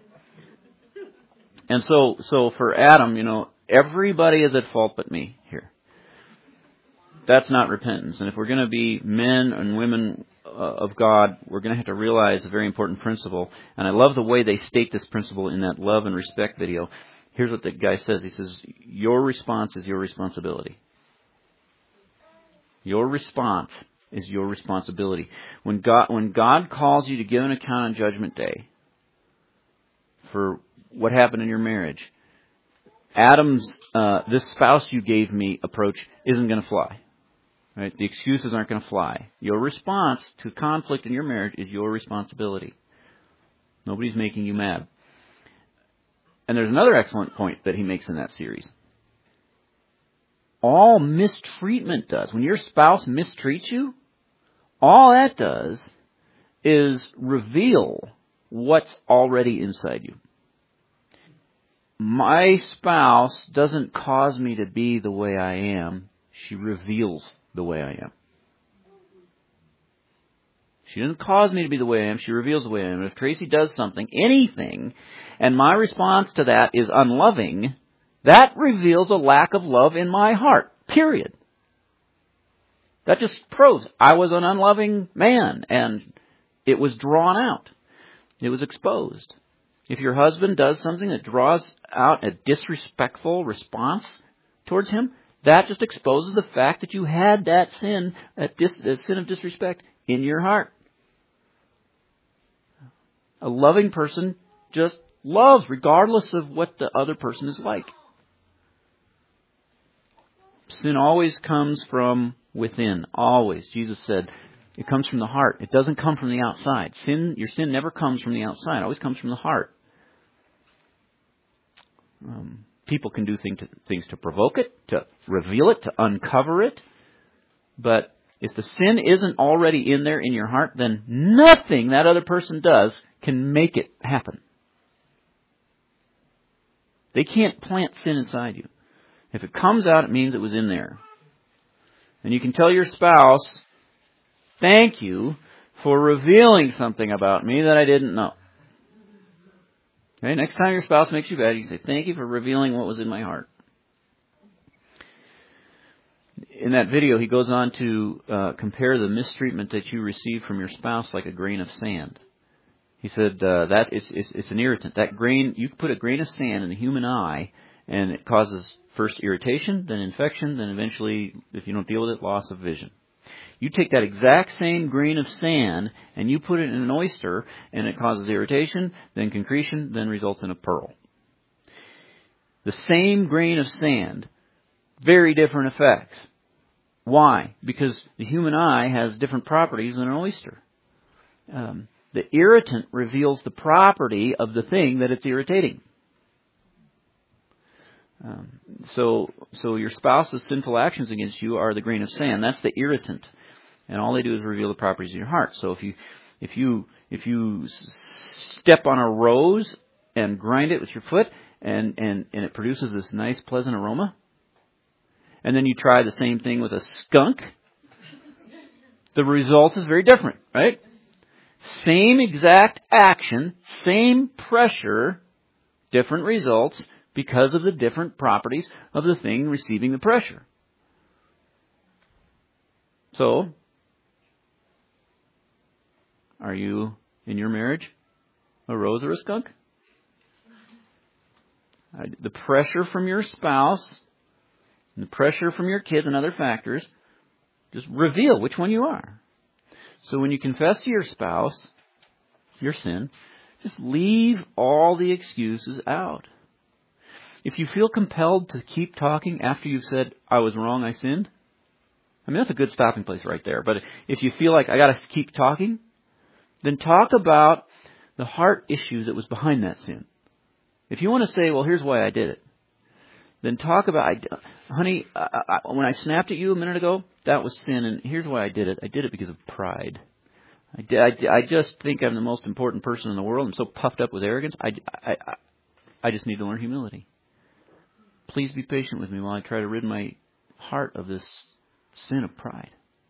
And so for Adam, everybody is at fault but me here. That's not repentance. And if we're going to be men and women of God, we're going to have to realize a very important principle. And I love the way they state this principle in that love and respect video. Here's what the guy says. He says, your response is your responsibility. Your response is your responsibility. When God calls you to give an account on Judgment Day for what happened in your marriage, Adam's, this spouse you gave me approach isn't going to fly. Right? The excuses aren't going to fly. Your response to conflict in your marriage is your responsibility. Nobody's making you mad. And there's another excellent point that he makes in that series. All mistreatment does, when your spouse mistreats you, all that does is reveal what's already inside you. My spouse doesn't cause me to be the way I am. She reveals the way I am. She doesn't cause me to be the way I am. She reveals the way I am. If Tracy does something, anything, and my response to that is unloving, that reveals a lack of love in my heart. Period. That just proves I was an unloving man, and it was drawn out. It was exposed. If your husband does something that draws out a disrespectful response towards him, that just exposes the fact that you had that sin, that sin of disrespect, in your heart. A loving person just loves regardless of what the other person is like. Sin always comes from within. Always. Jesus said it comes from the heart. It doesn't come from the outside. Your sin never comes from the outside. It always comes from the heart. People can do things to provoke it, to reveal it, to uncover it. But if the sin isn't already in there in your heart, then nothing that other person does can make it happen. They can't plant sin inside you. If it comes out, it means it was in there. And you can tell your spouse, thank you for revealing something about me that I didn't know. Okay, next time your spouse makes you bad, you say, thank you for revealing what was in my heart. In that video, he goes on to compare the mistreatment that you receive from your spouse like a grain of sand. He said that it's an irritant. That grain, you put a grain of sand in the human eye, And it causes first irritation, then infection, then eventually, if you don't deal with it, loss of vision. You take that exact same grain of sand and you put it in an oyster, and it causes irritation, then concretion, then results in a pearl. The same grain of sand, very different effects. Why? Because the human eye has different properties than an oyster. The irritant reveals the property of the thing that it's irritating. So your spouse's sinful actions against you are the grain of sand. That's the irritant, and all they do is reveal the properties of your heart. So if you step on a rose and grind it with your foot, and it produces this nice pleasant aroma, and then you try the same thing with a skunk, the result is very different, right? Same exact action, same pressure, different results because of the different properties of the thing receiving the pressure. So, are you, in your marriage, a rose or a skunk? The pressure from your spouse, and the pressure from your kids and other factors just reveal which one you are. So when you confess to your spouse your sin, just leave all the excuses out. If you feel compelled to keep talking after you've said, I was wrong, I sinned, I mean, that's a good stopping place right there. But if you feel like I got to keep talking, then talk about the heart issue that was behind that sin. If you want to say, well, here's why I did it, then talk about, honey, when I snapped at you a minute ago, that was sin, and here's why I did it. I did it because of pride. I just think I'm the most important person in the world. I'm so puffed up with arrogance. I just need to learn humility. Please be patient with me while I try to rid my heart of this sin of pride.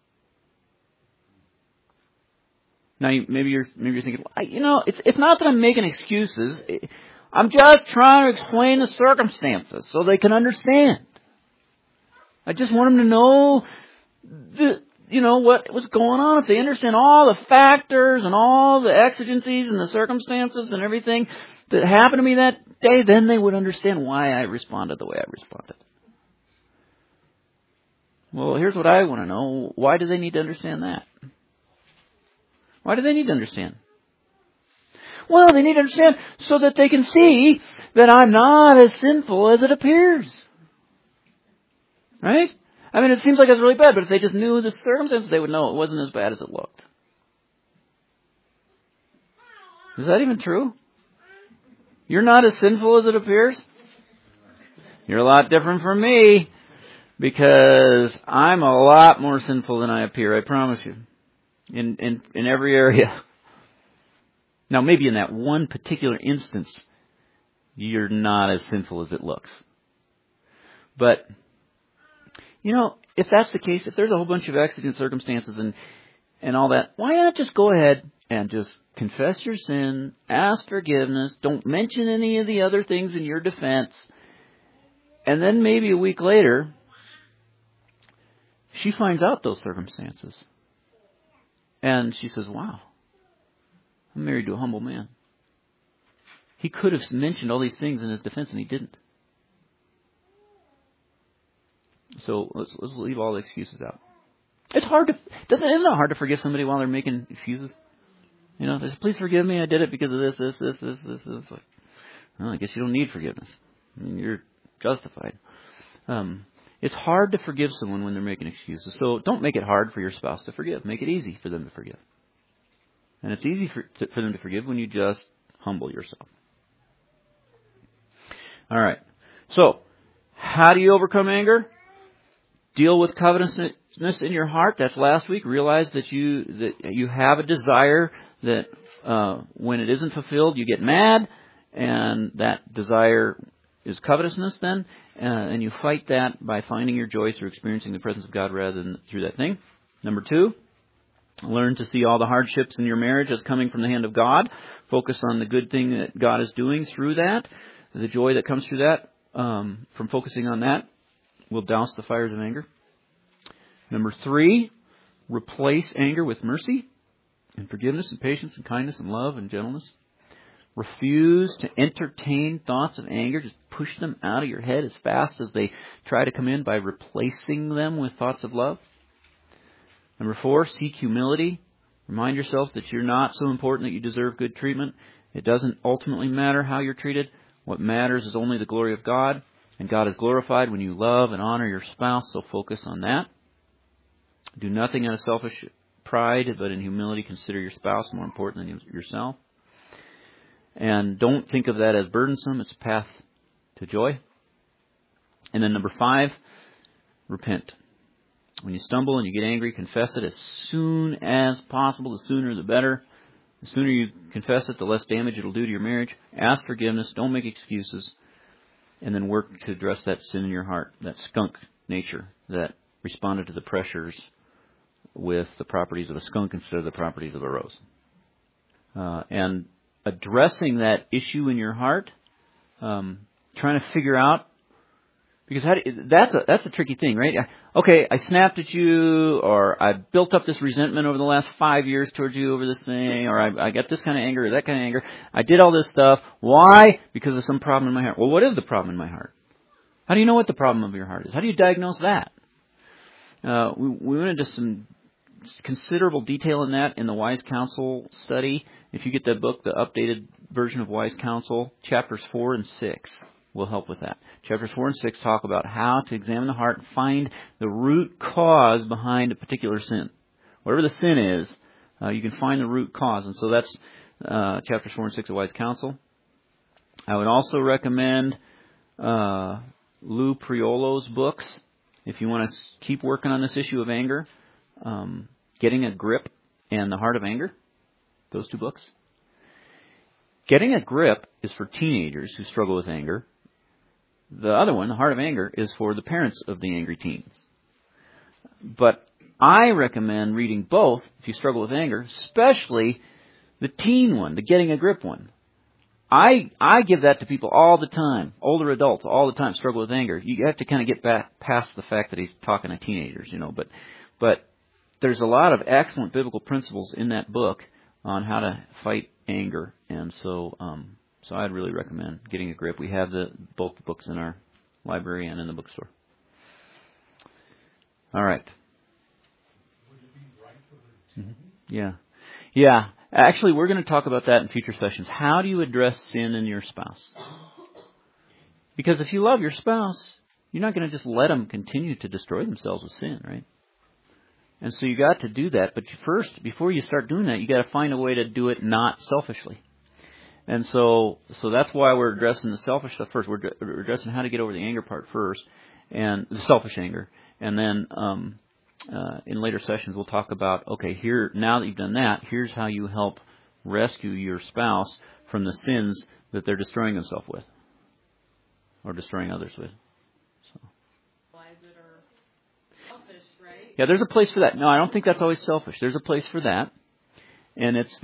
Now, maybe you're thinking, well, it's not that I'm making excuses. I'm just trying to explain the circumstances so they can understand. I just want them to know, what was going on. If they understand all the factors and all the exigencies and the circumstances and everything that happened to me that day, then they would understand why I responded the way I responded. Well, here's what I want to know. Why do they need to understand that? Why do they need to understand? Well, they need to understand so that they can see that I'm not as sinful as it appears. Right? I mean, it seems like it's really bad, but if they just knew the circumstances, they would know it wasn't as bad as it looked. Is that even true? You're not as sinful as it appears? You're a lot different from me, because I'm a lot more sinful than I appear, I promise you. In every area. Now, maybe in that one particular instance, you're not as sinful as it looks. But, if that's the case, if there's a whole bunch of exigent circumstances and all that, why not just go ahead and just confess your sin, ask forgiveness, don't mention any of the other things in your defense, and then maybe a week later, she finds out those circumstances. And she says, wow, I'm married to a humble man. He could have mentioned all these things in his defense, and he didn't. So let's leave all the excuses out. It's hard isn't it hard to forgive somebody while they're making excuses? They say, please forgive me, I did it because of this. It's like, well, I guess you don't need forgiveness. I mean, you're justified. It's hard to forgive someone when they're making excuses. So don't make it hard for your spouse to forgive. Make it easy for them to forgive. And it's easy for them to forgive when you just humble yourself. All right. So, how do you overcome anger? Deal with covetousness in your heart. That's last week. Realize that you have a desire that when it isn't fulfilled, you get mad, and that desire is covetousness then, and you fight that by finding your joy through experiencing the presence of God rather than through that thing. Number 2, learn to see all the hardships in your marriage as coming from the hand of God. Focus on the good thing that God is doing through that. The joy that comes through that, from focusing on that, will douse the fires of anger. Number 3, replace anger with mercy and forgiveness and patience and kindness and love and gentleness. Refuse to entertain thoughts of anger. Just push them out of your head as fast as they try to come in by replacing them with thoughts of love. Number 4, seek humility. Remind yourself that you're not so important that you deserve good treatment. It doesn't ultimately matter how you're treated. What matters is only the glory of God. And God is glorified when you love and honor your spouse, so focus on that. Do nothing out of selfish pride, but in humility consider your spouse more important than yourself. And don't think of that as burdensome. It's a path to joy. And then number 5, repent. When you stumble and you get angry, confess it as soon as possible. The sooner the better. The sooner you confess it, the less damage it'll do to your marriage. Ask forgiveness. Don't make excuses. And then work to address that sin in your heart, that skunk nature that responded to the pressures with the properties of a skunk instead of the properties of a rose. And addressing that issue in your heart, trying to figure out, because that's a tricky thing, right? Okay, I snapped at you, or I built up this resentment over the last 5 years towards you over this thing, or I got this kind of anger or that kind of anger. I did all this stuff. Why? Because of some problem in my heart. Well, what is the problem in my heart? How do you know what the problem of your heart is? How do you diagnose that? We went into some considerable detail in that in the Wise Counsel study. If you get that book, the updated version of Wise Counsel, chapters 4 and 6 will help with that. Chapters 4 and 6 talk about how to examine the heart and find the root cause behind a particular sin. Whatever the sin is, you can find the root cause. And so that's chapters 4 and 6 of Wise Counsel. I would also recommend Lou Priolo's books. If you want to keep working on this issue of anger, Getting a Grip and The Heart of Anger, those 2 books. Getting a Grip is for teenagers who struggle with anger. The other one, The Heart of Anger, is for the parents of the angry teens. But I recommend reading both if you struggle with anger, especially the teen one, the Getting a Grip one. I give that to people all the time, older adults all the time struggle with anger. You have to kind of get back past the fact that he's talking to teenagers, but there's a lot of excellent biblical principles in that book on how to fight anger, and so I'd really recommend Getting a Grip. We have both the books in our library and in the bookstore. All right. Would it be right for the Mm-hmm. Yeah. Actually, we're going to talk about that in future sessions. How do you address sin in your spouse? Because if you love your spouse, you're not going to just let them continue to destroy themselves with sin, right? And so you got to do that. But first, before you start doing that, you got to find a way to do it not selfishly. And so that's why we're addressing the selfish stuff first. We're addressing how to get over the anger part first, and the selfish anger. And then in later sessions, we'll talk about, okay, here, now that you've done that, here's how you help rescue your spouse from the sins that they're destroying themselves with, or destroying others with. So. Selfish, right? Yeah, there's a place for that. No, I don't think that's always selfish. There's a place for that, and it's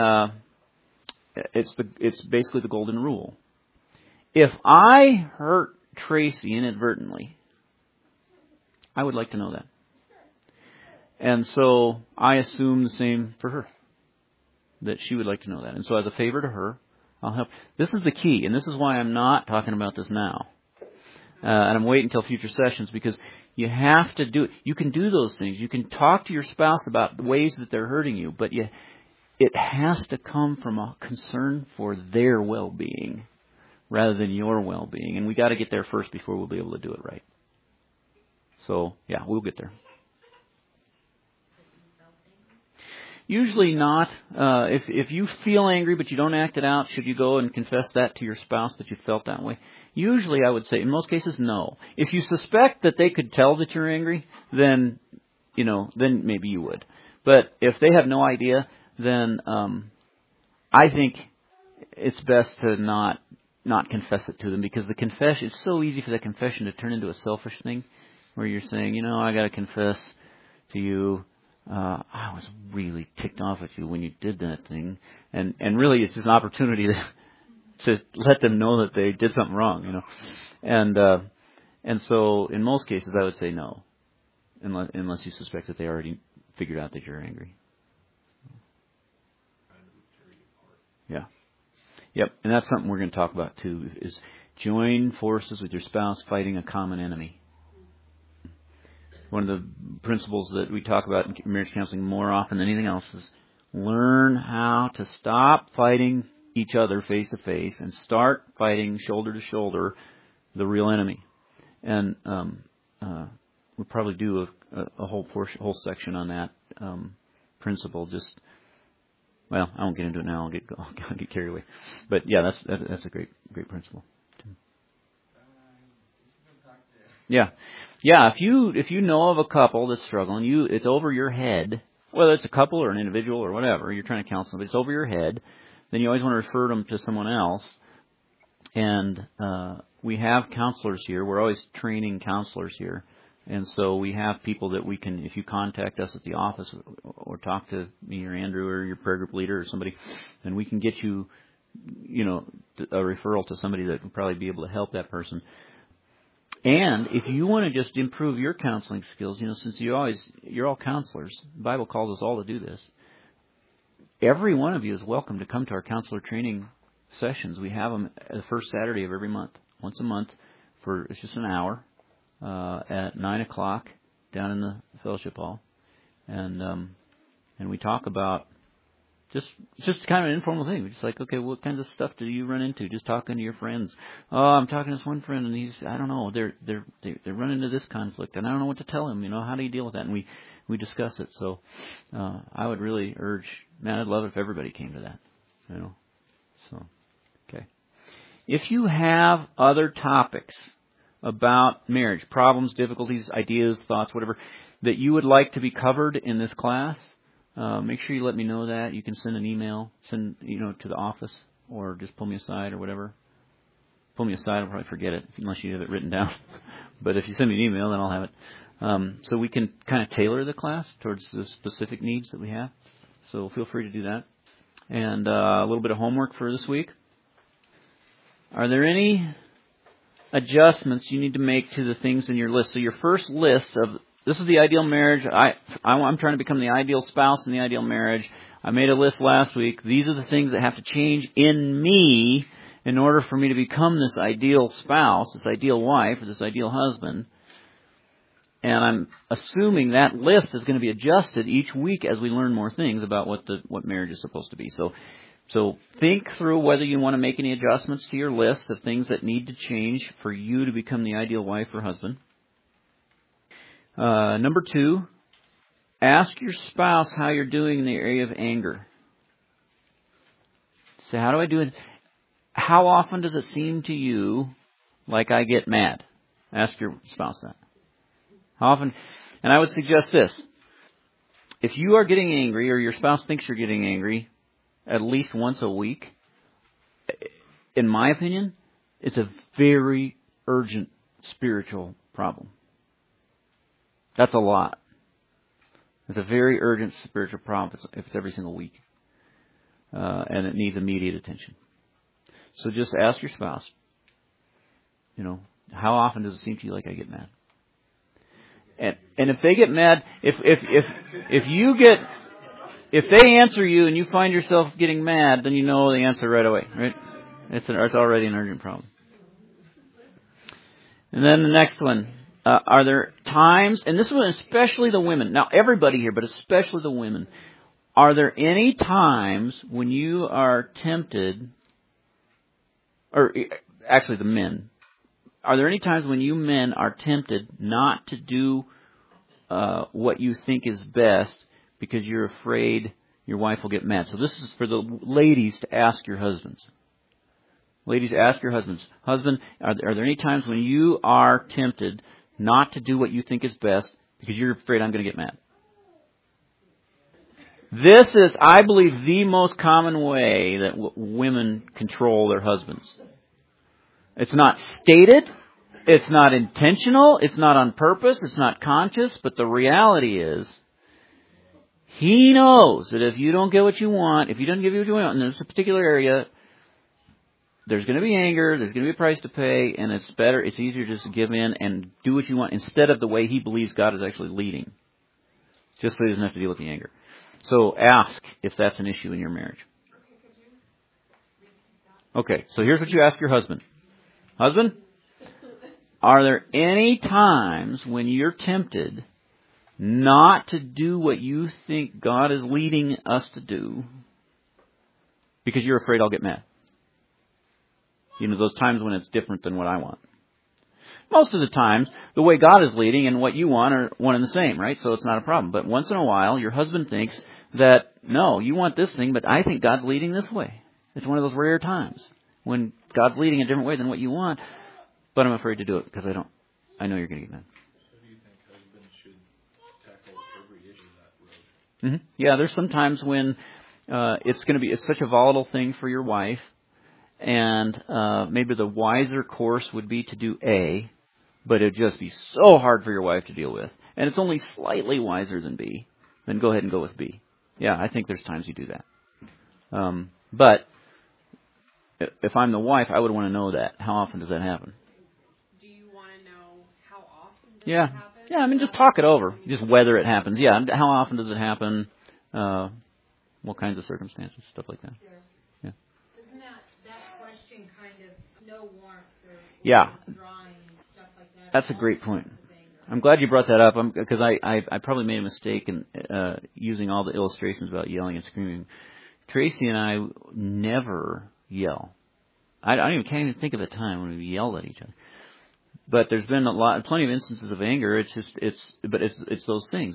basically the golden rule. If I hurt Tracy inadvertently, I would like to know that. And so I assume the same for her, that she would like to know that. And so as a favor to her, I'll help. This is the key, and this is why I'm not talking about this now. And I'm waiting until future sessions, because you have to do it. You can do those things. You can talk to your spouse about the ways that they're hurting you, but it has to come from a concern for their well-being rather than your well-being. And we got to get there first before we'll be able to do it right. So, yeah, we'll get there. Usually not. If you feel angry but you don't act it out, should you go and confess that to your spouse that you felt that way? Usually I would say, in most cases, no. If you suspect that they could tell that you're angry, then maybe you would. But if they have no idea, then I think it's best to not confess it to them, because the confession, it's so easy for that confession to turn into a selfish thing where you're saying, I got to confess to you, I was really ticked off at you when you did that thing, and really it's just an opportunity to let them know that they did something wrong, and so in most cases I would say no, unless you suspect that they already figured out that you're angry. Yep, and that's something we're going to talk about too, is join forces with your spouse fighting a common enemy. One of the principles that we talk about in marriage counseling more often than anything else is learn how to stop fighting each other face to face and start fighting shoulder to shoulder the real enemy. And we'll probably do a whole section on that principle. Well, I won't get into it now. I'll get carried away. But yeah, that's a great principle. Yeah. If you know of a couple that's struggling, it's over your head. Whether it's a couple or an individual or whatever, you're trying to counsel, but it's over your head. Then you always want to refer them to someone else. And we have counselors here. We're always training counselors here. And so we have people that we can, if you contact us at the office or talk to me or Andrew or your prayer group leader or somebody, then we can get you, a referral to somebody that would probably be able to help that person. And if you want to just improve your counseling skills, since you're all counselors, the Bible calls us all to do this. Every one of you is welcome to come to our counselor training sessions. We have them the first Saturday of every month, once a month, it's just an hour at 9:00 down in the fellowship hall, and we talk about just kind of an informal thing. We're just like, okay, what kinds of stuff do you run into? Just talking to your friends. Oh, I'm talking to this one friend, and I don't know, they run into this conflict, and I don't know what to tell him. How do you deal with that? And we discuss it. So I would really urge, man, I'd love it if everybody came to that. So okay. If you have other topics about marriage, problems, difficulties, ideas, thoughts, whatever, that you would like to be covered in this class, make sure you let me know that. You can send an email, to the office, or just pull me aside or whatever. Pull me aside, I'll probably forget it unless you have it written down. But if you send me an email, then I'll have it. So we can kind of tailor the class towards the specific needs that we have. So feel free to do that. And a little bit of homework for this week. Are there any adjustments you need to make to the things in your list? So your first list of, this is the ideal marriage. I'm trying to become the ideal spouse in the ideal marriage. I made a list last week. These are the things that have to change in me in order for me to become this ideal spouse, this ideal wife, or this ideal husband. And I'm assuming that list is going to be adjusted each week as we learn more things about what marriage is supposed to be. So think through whether you want to make any adjustments to your list of things that need to change for you to become the ideal wife or husband. Number 2, ask your spouse how you're doing in the area of anger. So how do I do it? How often does it seem to you like I get mad? Ask your spouse that. How often? And I would suggest this. If you are getting angry, or your spouse thinks you're getting angry, at least once a week, in my opinion, it's a very urgent spiritual problem. That's a lot. It's a very urgent spiritual problem if it's every single week. And it needs immediate attention. So just ask your spouse, how often does it seem to you like I get mad? And if they get mad, if they answer you and you find yourself getting mad, then you know the answer right away, right? It's already an urgent problem. And then the next one. Are there times, and this one especially the women, now everybody here, but especially the women, are there any times when you are tempted, or actually the men, are there any times when you men are tempted not to do what you think is best because you're afraid your wife will get mad? So this is for the ladies to ask your husbands. Ladies, ask your husbands. Husband, are there any times when you are tempted not to do what you think is best because you're afraid I'm going to get mad? This is, I believe, the most common way that women control their husbands. It's not stated, it's not intentional, it's not on purpose, it's not conscious, but the reality is, he knows that if you don't get what you want, if he doesn't give you what you want in this particular area, there's going to be anger, there's going to be a price to pay, and it's easier just to give in and do what you want instead of the way he believes God is actually leading. Just so he doesn't have to deal with the anger. So ask if that's an issue in your marriage. Okay, so here's what you ask your husband. Husband, are there any times when you're tempted not to do what you think God is leading us to do because you're afraid I'll get mad? You know, those times when it's different than what I want. Most of the times, the way God is leading and what you want are one and the same, right? So it's not a problem. But once in a while, your husband thinks that, no, you want this thing, but I think God's leading this way. It's one of those rare times when God's leading a different way than what you want, but I'm afraid to do it because I know you're going to get mad. So do you think husbands should tackle every issue that road? Mm-hmm. Yeah, there's some times when it's such a volatile thing for your wife, and maybe the wiser course would be to do A, but it'd just be so hard for your wife to deal with. And it's only slightly wiser than B. Then go ahead and go with B. Yeah, I think there's times you do that. But if I'm the wife, I would want to know that. How often does that happen? Do you want to know how often does Yeah. it happen? Yeah, I mean, just talk it over. Just whether it happens. Yeah, how often does it happen? What kinds of circumstances? Stuff like that. Yeah. Isn't that question kind of no warmth or Yeah. drawing and stuff like that? That's a great point. I'm glad you brought that up because I probably made a mistake in using all the illustrations about yelling and screaming. Tracy and I never yell. I can't even think of a time when we yelled at each other. But there's been plenty of instances of anger. It's those things.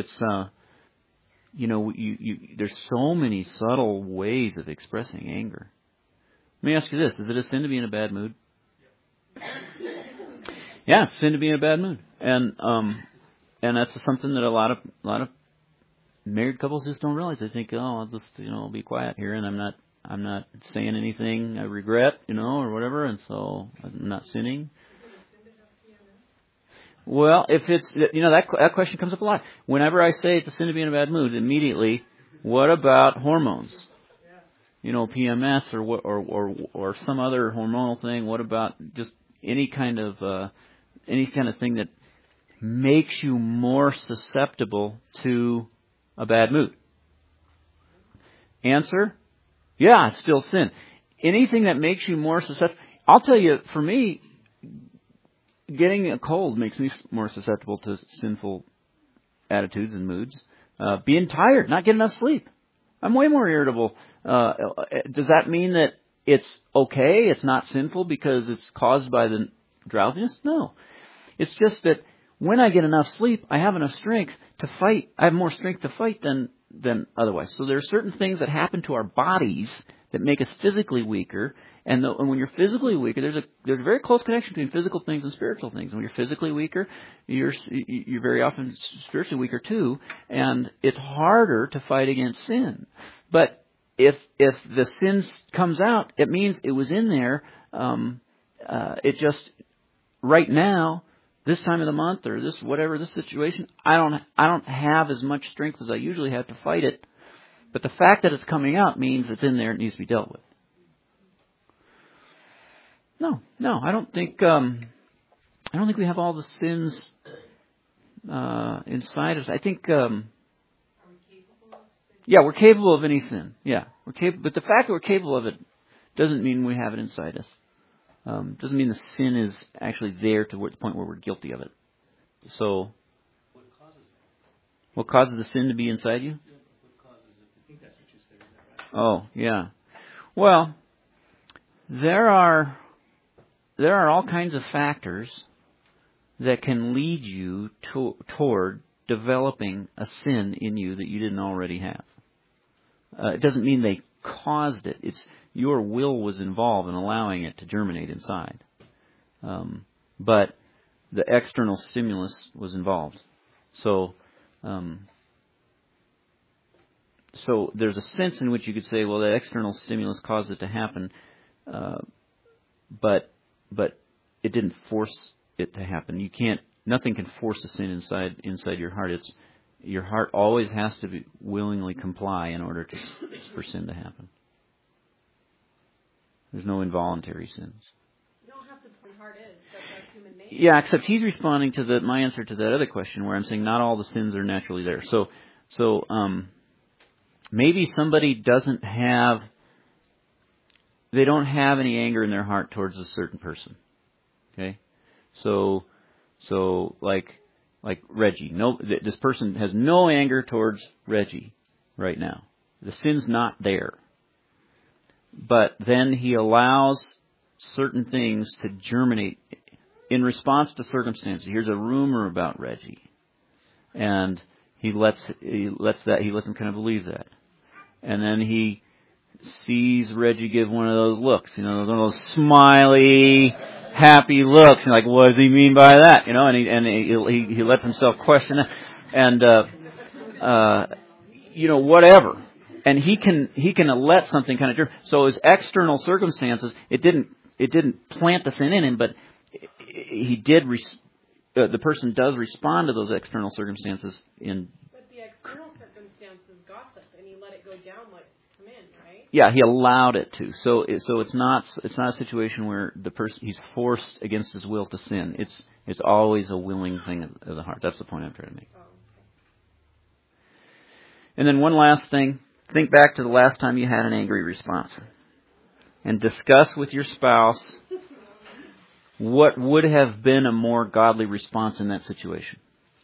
There's so many subtle ways of expressing anger. Let me ask you this: is it a sin to be in a bad mood? Yeah, it's a sin to be in a bad mood, and that's something that a lot of married couples just don't realize. They think, I'll just I'll be quiet here, and I'm not saying anything I regret, or whatever, and so I'm not sinning. Well, if it's that question comes up a lot. Whenever I say it's a sin to be in a bad mood, immediately, what about hormones? PMS or some other hormonal thing. What about just any kind of thing that makes you more susceptible to a bad mood? Answer: yeah, it's still sin. Anything that makes you more susceptible. I'll tell you, for me, getting a cold makes me more susceptible to sinful attitudes and moods. Being tired, not getting enough sleep, I'm way more irritable. Does that mean that it's okay? It's not sinful because it's caused by the drowsiness? No. It's just that when I get enough sleep, I have enough strength to fight. I have more strength to fight than otherwise. So there are certain things that happen to our bodies that make us physically weaker. And when you're physically weaker, there's a very close connection between physical things and spiritual things. When you're physically weaker, you're very often spiritually weaker too, and it's harder to fight against sin. But if the sin comes out, it means it was in there. It just right now, this time of the month or this situation, I don't have as much strength as I usually have to fight it. But the fact that it's coming out means it's in there. It needs to be dealt with. No, I don't think we have all the sins inside us. I think, we're capable of any sin. Yeah, we're capable. But the fact that we're capable of it doesn't mean we have it inside us. Doesn't mean the sin is actually there to the point where we're guilty of it. So, what causes the sin to be inside you? I think that's what you said. Is that right? Oh, yeah. Well, there are all kinds of factors that can lead you toward developing a sin in you that you didn't already have. It doesn't mean they caused it. It's your will was involved in allowing it to germinate inside. But the external stimulus was involved. So there's a sense in which you could say, well, that external stimulus caused it to happen, but it didn't force it to happen. Nothing can force a sin inside your heart. Your heart always has to willingly comply in order for sin to happen. There's no involuntary sins. You don't have to put heart is. That's human nature. Yeah, except he's responding to my answer to that other question where I'm saying not all the sins are naturally there. So maybe somebody doesn't have they don't have any anger in their heart towards a certain person. Okay? So like Reggie. No, this person has no anger towards Reggie right now. The sin's not there. But then he allows certain things to germinate in response to circumstances. Here's a rumor about Reggie. And he lets him kind of believe that. And then he sees Reggie give one of those looks, one of those smiley, happy looks. And like, what does he mean by that? And he lets himself question it. And, whatever. And he can let something kind of germinate. So his external circumstances, it didn't plant the sin in him, but he did. The person does respond to those external circumstances in. But the external circumstances gossip, and he let it go down like to come in, right? Yeah, he allowed it to. So it's not a situation where the person he's forced against his will to sin. It's always a willing thing of the heart. That's the point I'm trying to make. Oh, okay. And then one last thing. Think back to the last time you had an angry response. And discuss with your spouse what would have been a more godly response in that situation.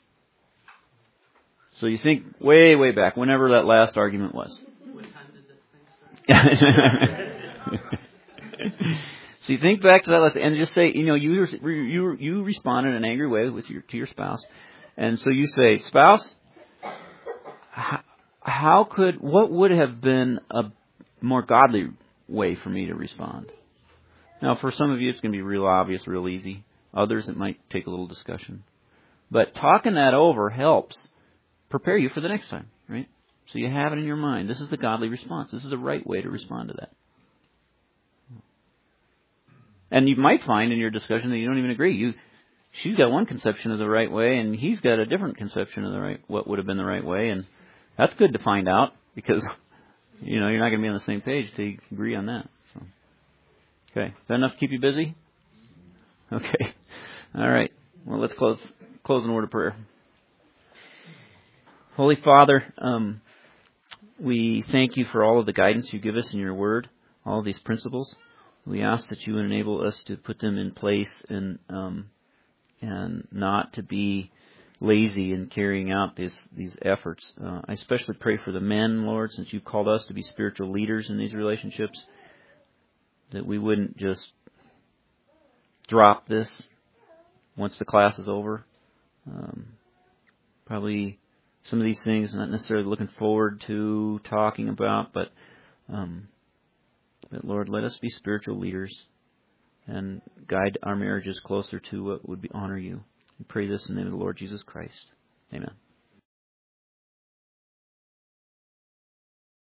So you think way, way back, whenever that last argument was. What time did this thing start? So you think back to that last, and just say, you respond in an angry way to your spouse. And so you say, spouse, what would have been a more godly way for me to respond? Now, for some of you, it's going to be real obvious, real easy. Others, it might take a little discussion. But talking that over helps prepare you for the next time, right? So you have it in your mind. This is the godly response. This is the right way to respond to that. And you might find in your discussion that you don't even agree. She's got one conception of the right way, and he's got a different conception of what would have been the right way, and that's good to find out, because you're not going to be on the same page till you agree on that. So. Okay, is that enough to keep you busy? Okay, all right. Well, let's close in a word of prayer. Holy Father, we thank you for all of the guidance you give us in your Word, all of these principles. We ask that you would enable us to put them in place and not to be lazy in carrying out these efforts. I especially pray for the men, Lord, since you've called us to be spiritual leaders in these relationships, that we wouldn't just drop this once the class is over. Probably some of these things not necessarily looking forward to talking about, but Lord, let us be spiritual leaders and guide our marriages closer to what would honor you. We pray this in the name of the Lord Jesus Christ. Amen.